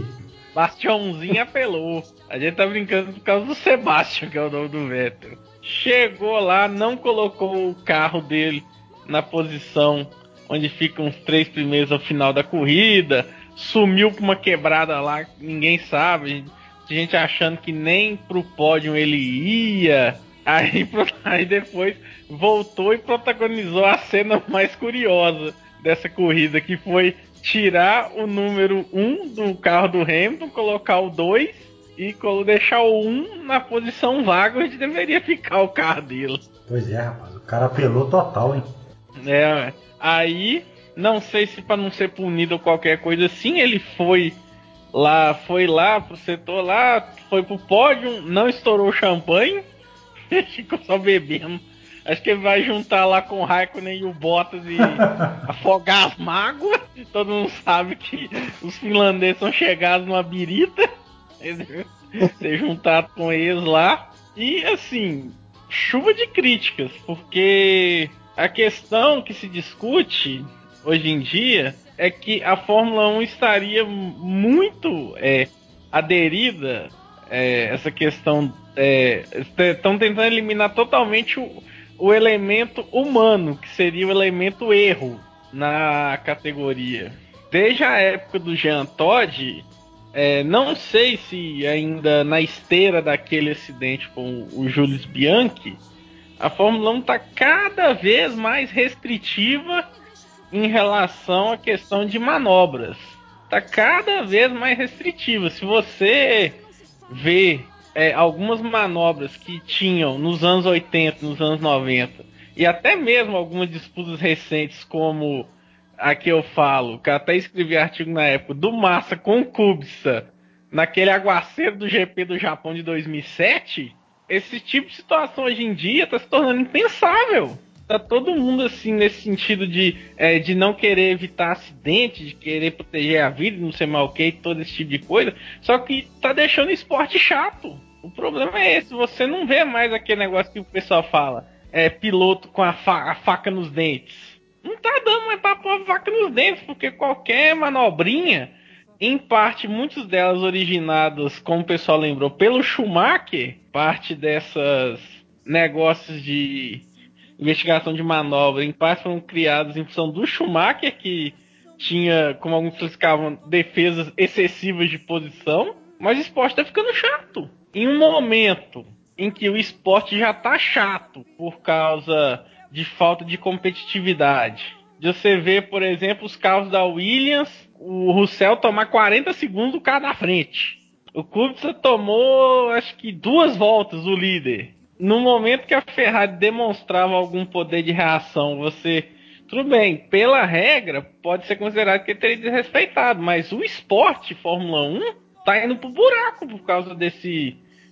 Bastiãozinho apelou. A gente tá brincando por causa do Sebastian, que é o nome do Vettel. Chegou lá, não colocou o carro dele na posição onde ficam os três primeiros ao final da corrida. Sumiu pra uma quebrada lá, ninguém sabe. Gente achando que nem pro pódio ele ia. Aí, aí depois voltou e protagonizou a cena mais curiosa dessa corrida, que foi tirar o número um do carro do Hamilton, colocar o dois e deixar o um na posição vaga onde deveria ficar o carro dele. Pois é, rapaz, o cara apelou total, hein? É, aí, não sei se para não ser punido ou qualquer coisa assim, ele foi lá, foi lá pro setor lá, foi pro pódio, não estourou champanhe, ficou só bebendo. Acho que ele vai juntar lá com o Raikkonen e o Bottas e afogar as mágoas. Todo mundo sabe que os finlandeses são chegados numa birita. Ser juntado com eles lá. E assim, chuva de críticas, porque a questão que se discute hoje em dia é que a Fórmula um estaria muito é, aderida é, essa questão. Estão é, tentando eliminar totalmente o o elemento humano, que seria o elemento erro na categoria. Desde a época do Jean Todt, é, não sei se ainda na esteira daquele acidente com o Jules Bianchi, a Fórmula um está cada vez mais restritiva em relação à questão de manobras. Está cada vez mais restritiva. Se você vê É, algumas manobras que tinham nos anos oitenta, nos anos noventa, e até mesmo algumas disputas recentes, como a que eu falo, que eu até escrevi artigo na época, do Massa com o Kubica, naquele aguaceiro do G P do Japão de dois mil e sete, esse tipo de situação hoje em dia está se tornando impensável. Tá todo mundo assim nesse sentido de, é, de não querer evitar acidente, de querer proteger a vida, não sei mal o que, todo esse tipo de coisa, só que tá deixando o esporte chato. O problema é esse, você não vê mais aquele negócio que o pessoal fala, é piloto com a, fa- a faca nos dentes. Não tá dando mais pra pôr a faca nos dentes, porque qualquer manobrinha, em parte muitas delas originadas, como o pessoal lembrou, pelo Schumacher, parte dessas negócios de investigação de manobra, em parte foram criados em função do Schumacher, que tinha, como alguns classificavam, defesas excessivas de posição, mas o esporte está ficando chato. Em um momento em que o esporte já está chato por causa de falta de competitividade, de você ver, por exemplo, os carros da Williams, o Russell tomar quarenta segundos do carro da frente. O Kubica tomou, acho que duas voltas, o líder. No momento que a Ferrari demonstrava algum poder de reação, você... Tudo bem, pela regra, pode ser considerado que ele teria desrespeitado, mas o esporte Fórmula um tá indo pro buraco por causa desse,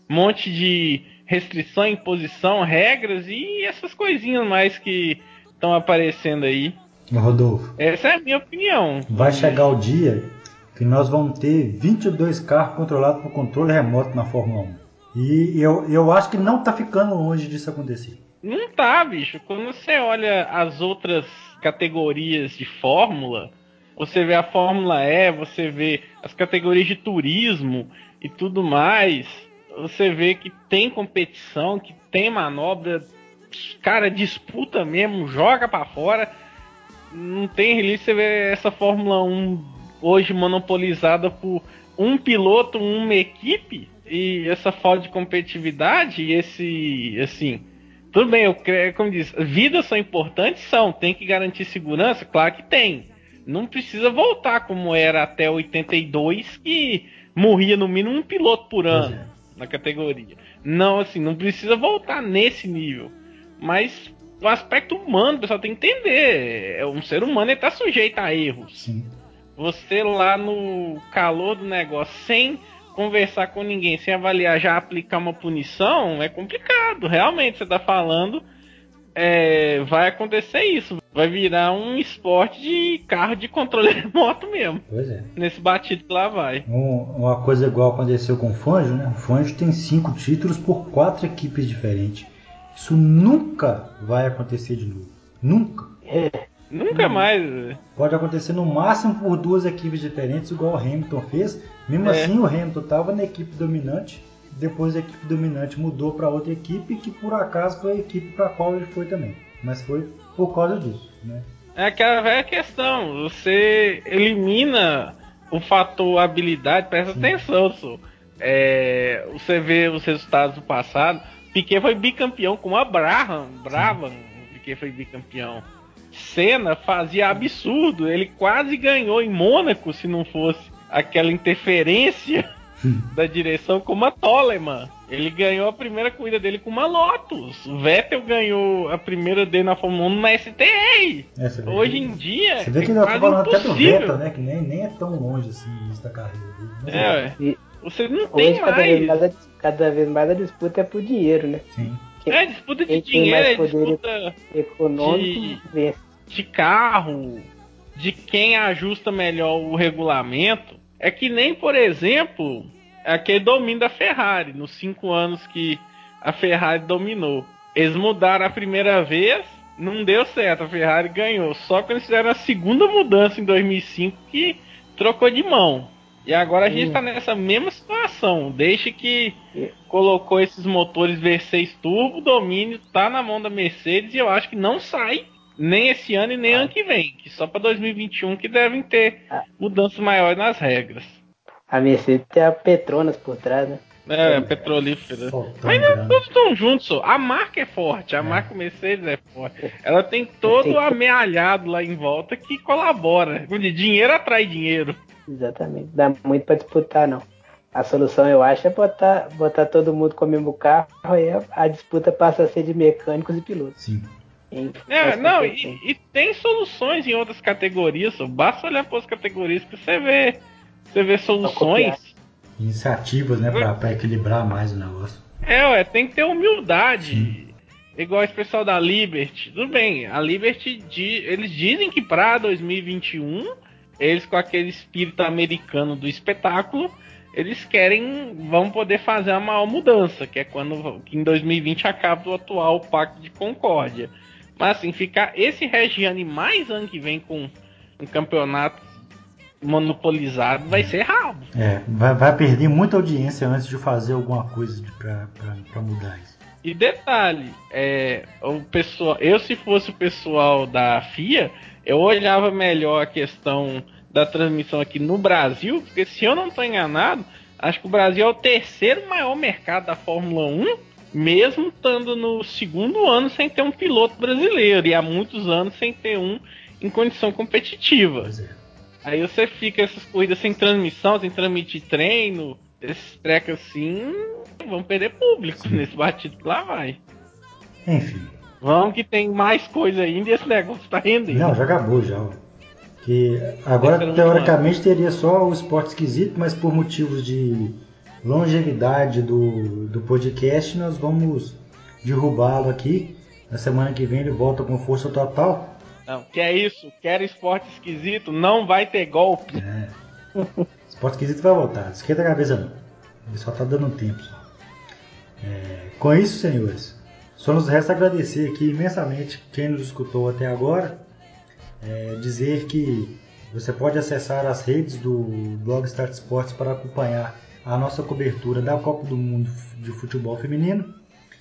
um monte de restrição, imposição, regras e essas coisinhas mais que estão aparecendo aí. Rodolfo, essa é a minha opinião. Vai chegar o dia que nós vamos ter vinte e dois carros controlados por controle remoto na Fórmula um. E eu, eu acho que não tá ficando longe disso acontecer. Não tá, bicho. Quando você olha as outras categorias de Fórmula, você vê a Fórmula E, você vê as categorias de turismo e tudo mais, você vê que tem competição, que tem manobra, cara, disputa mesmo, joga pra fora. Não tem release, você vê essa Fórmula um hoje monopolizada por um piloto, uma equipe, e essa falta de competitividade, esse, assim, tudo bem, eu como diz, vidas são importantes, são, tem que garantir segurança, claro que tem. Não precisa voltar como era até oitenta e dois, que morria no mínimo um piloto por ano na categoria. Não, assim, não precisa voltar nesse nível. Mas o aspecto humano, o pessoal tem que entender. Um ser humano está sujeito a erros. Sim. Você lá no calor do negócio, sem conversar com ninguém, sem avaliar, já aplicar uma punição, é complicado. Realmente, você está falando, é, vai acontecer isso. Vai virar um esporte de carro de controle remoto mesmo. Pois é. Nesse batido que lá vai. Um, uma coisa igual aconteceu com o Fangio, né? O Fangio tem cinco títulos por quatro equipes diferentes. Isso nunca vai acontecer de novo. Nunca. É. Nunca mais. Pode acontecer no máximo por duas equipes diferentes, igual o Hamilton fez. Mesmo É. assim, o Hamilton estava na equipe dominante. Depois a equipe dominante mudou para outra equipe, que por acaso foi a equipe para a qual ele foi também. Mas foi por causa disso, né? É aquela velha questão. Você elimina o fator habilidade. Presta Sim. atenção, só. É, você vê os resultados do passado. Piquet foi bicampeão com a Brabham. Brabham, o Piquet foi bicampeão. Senna fazia absurdo. Ele quase ganhou em Mônaco se não fosse aquela interferência da direção com uma Toleman. Ele ganhou a primeira corrida dele com uma Lotus. O Vettel ganhou a primeira dele na Fórmula um na S T R. É, Hoje que, em dia você vê que é ele tá quase falando até do impossível. Vettel, né? Que nem, nem é tão longe assim no início da carreira dele. Mas É, ué. E Você não hoje, tem cada vez, mais. mais a, cada vez mais a disputa é por dinheiro, né? Sim. É disputa de Quem tem dinheiro, mais é poder disputa econômico de- vence. de carro, de quem ajusta melhor o regulamento. É que nem, por exemplo, aquele domínio da Ferrari, nos cinco anos que a Ferrari dominou. Eles mudaram a primeira vez, não deu certo, a Ferrari ganhou. Só quando eles fizeram a segunda mudança em dois mil e cinco que trocou de mão. E agora a gente está nessa mesma situação. Desde que colocou esses motores V seis turbo, o domínio tá na mão da Mercedes e eu acho que não sai nem esse ano e nem ano que vem, que só para dois mil e vinte e um que devem ter mudanças maiores nas regras. A Mercedes tem a Petronas por trás, né? É, petrolífera. Soltando Mas não, grana. todos estão juntos, só. A marca é forte, a É. marca Mercedes é forte. Ela tem todo Tem- o amealhado lá em volta que colabora. Dinheiro atrai dinheiro. Exatamente. Dá muito pra disputar, não. A solução, eu acho, é botar, botar todo mundo com o mesmo carro e a, a disputa passa a ser de mecânicos e pilotos. Sim. Em- É, mais não, competente. e, e tem soluções em outras categorias, só. Basta olhar para as categorias que você vê, você vê soluções. Iniciativas, né? Pra, pra equilibrar mais o negócio. É, ué, tem que ter humildade. Igual esse pessoal da Liberty. Tudo bem, a Liberty, di- eles dizem que pra dois mil e vinte e um, eles com aquele espírito americano do espetáculo, eles querem, vão poder fazer a maior mudança, que é quando que em dois mil e vinte acaba o atual Pacto de Concórdia. Mas assim, ficar esse Regiane mais ano que vem com um campeonato monopolizado vai ser rabo. É, vai, vai perder muita audiência antes de fazer alguma coisa de, pra, pra, pra mudar isso. E detalhe, é, o pessoal, eu se fosse o pessoal da F I A, eu olhava melhor a questão da transmissão aqui no Brasil, porque se eu não estou enganado, acho que o Brasil é o terceiro maior mercado da Fórmula um, mesmo estando no segundo ano sem ter um piloto brasileiro, e há muitos anos sem ter um em condição competitiva. Pois é. Aí você fica essas corridas sem transmissão, sem transmitir treino, esses trecos assim, vão perder público nesse batido que lá vai. Enfim. Vamos que tem mais coisa ainda e esse negócio tá rendendo. Não, já acabou já. ó. Que agora, Terceiro teoricamente, teria só o esporte esquisito, mas por motivos de, longevidade do, do podcast, nós vamos derrubá-lo aqui. Na semana que vem ele volta com força total. Não, que é isso? Quer esporte esquisito? Não vai ter golpe. É. Esporte esquisito vai voltar. Esquenta a cabeça não. Ele só tá dando tempo. Só. É, com isso, senhores, só nos resta agradecer aqui imensamente quem nos escutou até agora. É, dizer que você pode acessar as redes do Blog Start Sports para acompanhar a nossa cobertura da Copa do Mundo de Futebol Feminino.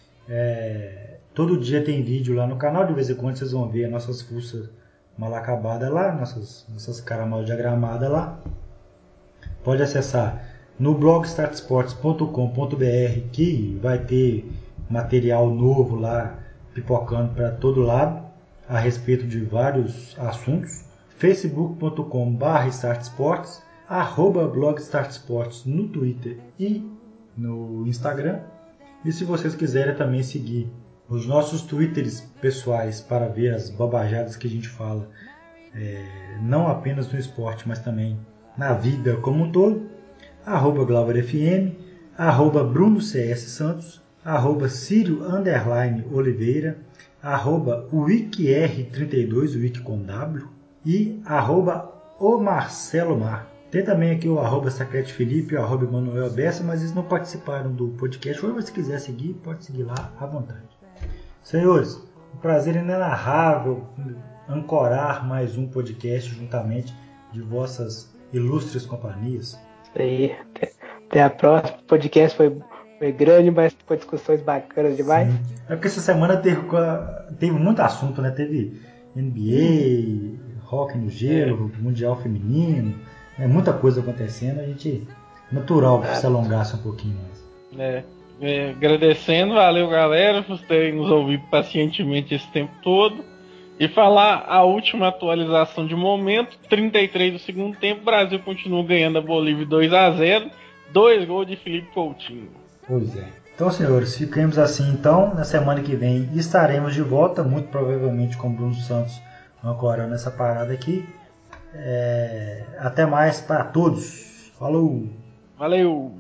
É, todo dia tem vídeo lá no canal, de vez em quando vocês vão ver nossas fuças mal acabadas lá, nossas, nossas caras mal diagramadas lá. Pode acessar no blog start sports ponto com ponto b r, que vai ter material novo lá pipocando para todo lado a respeito de vários assuntos. facebook ponto com barra startsports, arroba blog startsports no Twitter e no Instagram. E se vocês quiserem também seguir os nossos Twitters pessoais para ver as bobajadas que a gente fala, é, não apenas no esporte, mas também na vida como um todo, arroba GlauberFM, arroba Bruno C S Santos, arroba Círio underline Oliveira, arroba WikiR trinta e dois, Wiki com W, e arroba o Marcelo Mar. Tem também aqui o arroba Sacrete Felipe e o arroba Manuel Bessa, mas eles não participaram do podcast. Ou se quiser seguir, pode seguir lá à vontade. Senhores, um prazer inenarrável ancorar mais um podcast juntamente de vossas ilustres companhias. Isso aí. Até, até a próxima. O podcast foi, foi grande, mas foi discussões bacanas demais. Sim. É porque essa semana teve, teve muito assunto, né? Teve N B A, Hockey no Gelo, é. Mundial Feminino, é muita coisa acontecendo, a gente natural que se alongasse um pouquinho mais. É, é, agradecendo, valeu galera por terem nos ouvido pacientemente esse tempo todo. E falar a última atualização de momento, trinta e três do segundo tempo, o Brasil continua ganhando a Bolívia dois a zero, dois gols de Felipe Coutinho. Pois é. Então, senhores, ficamos assim então. Na semana que vem estaremos de volta, muito provavelmente com o Bruno Santos ancorando essa parada aqui. É... Até mais para todos. Falou! Valeu!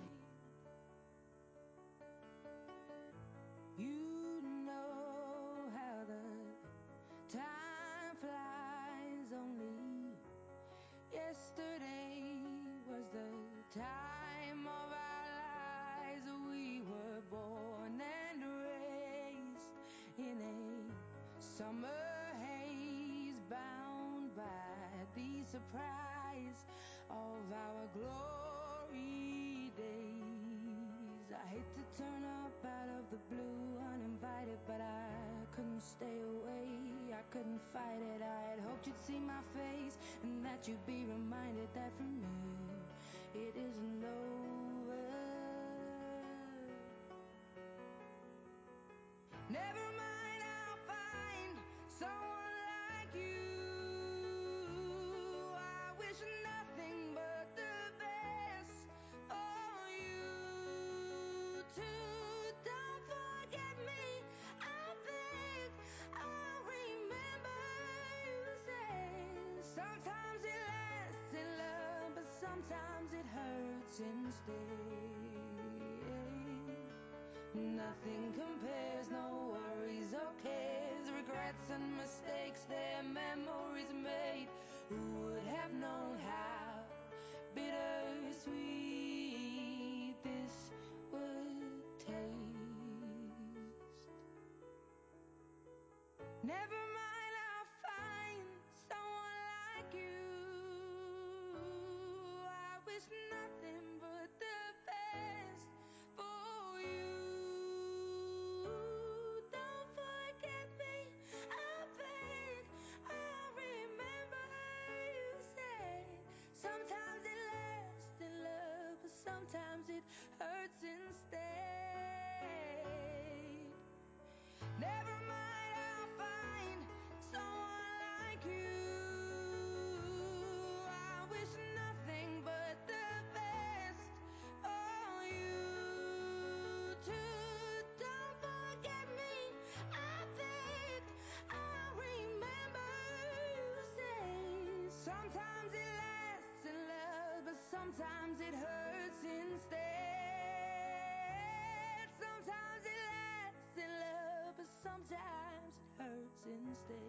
Surprise of our glory days. I hate to turn up out of the blue uninvited, but I couldn't stay away. I couldn't fight it. I had hoped you'd see my face and that you'd be reminded that for me it isn't over. Never mind, I'll find someone like you. Nothing but the best for you too. Don't forget me, I beg. I'll remember you said. Sometimes it lasts in love, but sometimes it hurts instead. Nothing compares, no worries or cares, regrets and mistakes, their memories made. Who would have known how bittersweet this would taste? Never mind, I'll find someone like you. I wish nothing but the best for you. Don't forget me, I beg. I'll remember you said. Sometimes it lasts in love, but sometimes it hurts instead. Never mind, I'll find someone like you. I wish nothing but the best for you too. Don't forget me, I beg. I'll remember you say. Sometimes it lasts in love, but sometimes it hurts instead. sometimes it hurts instead.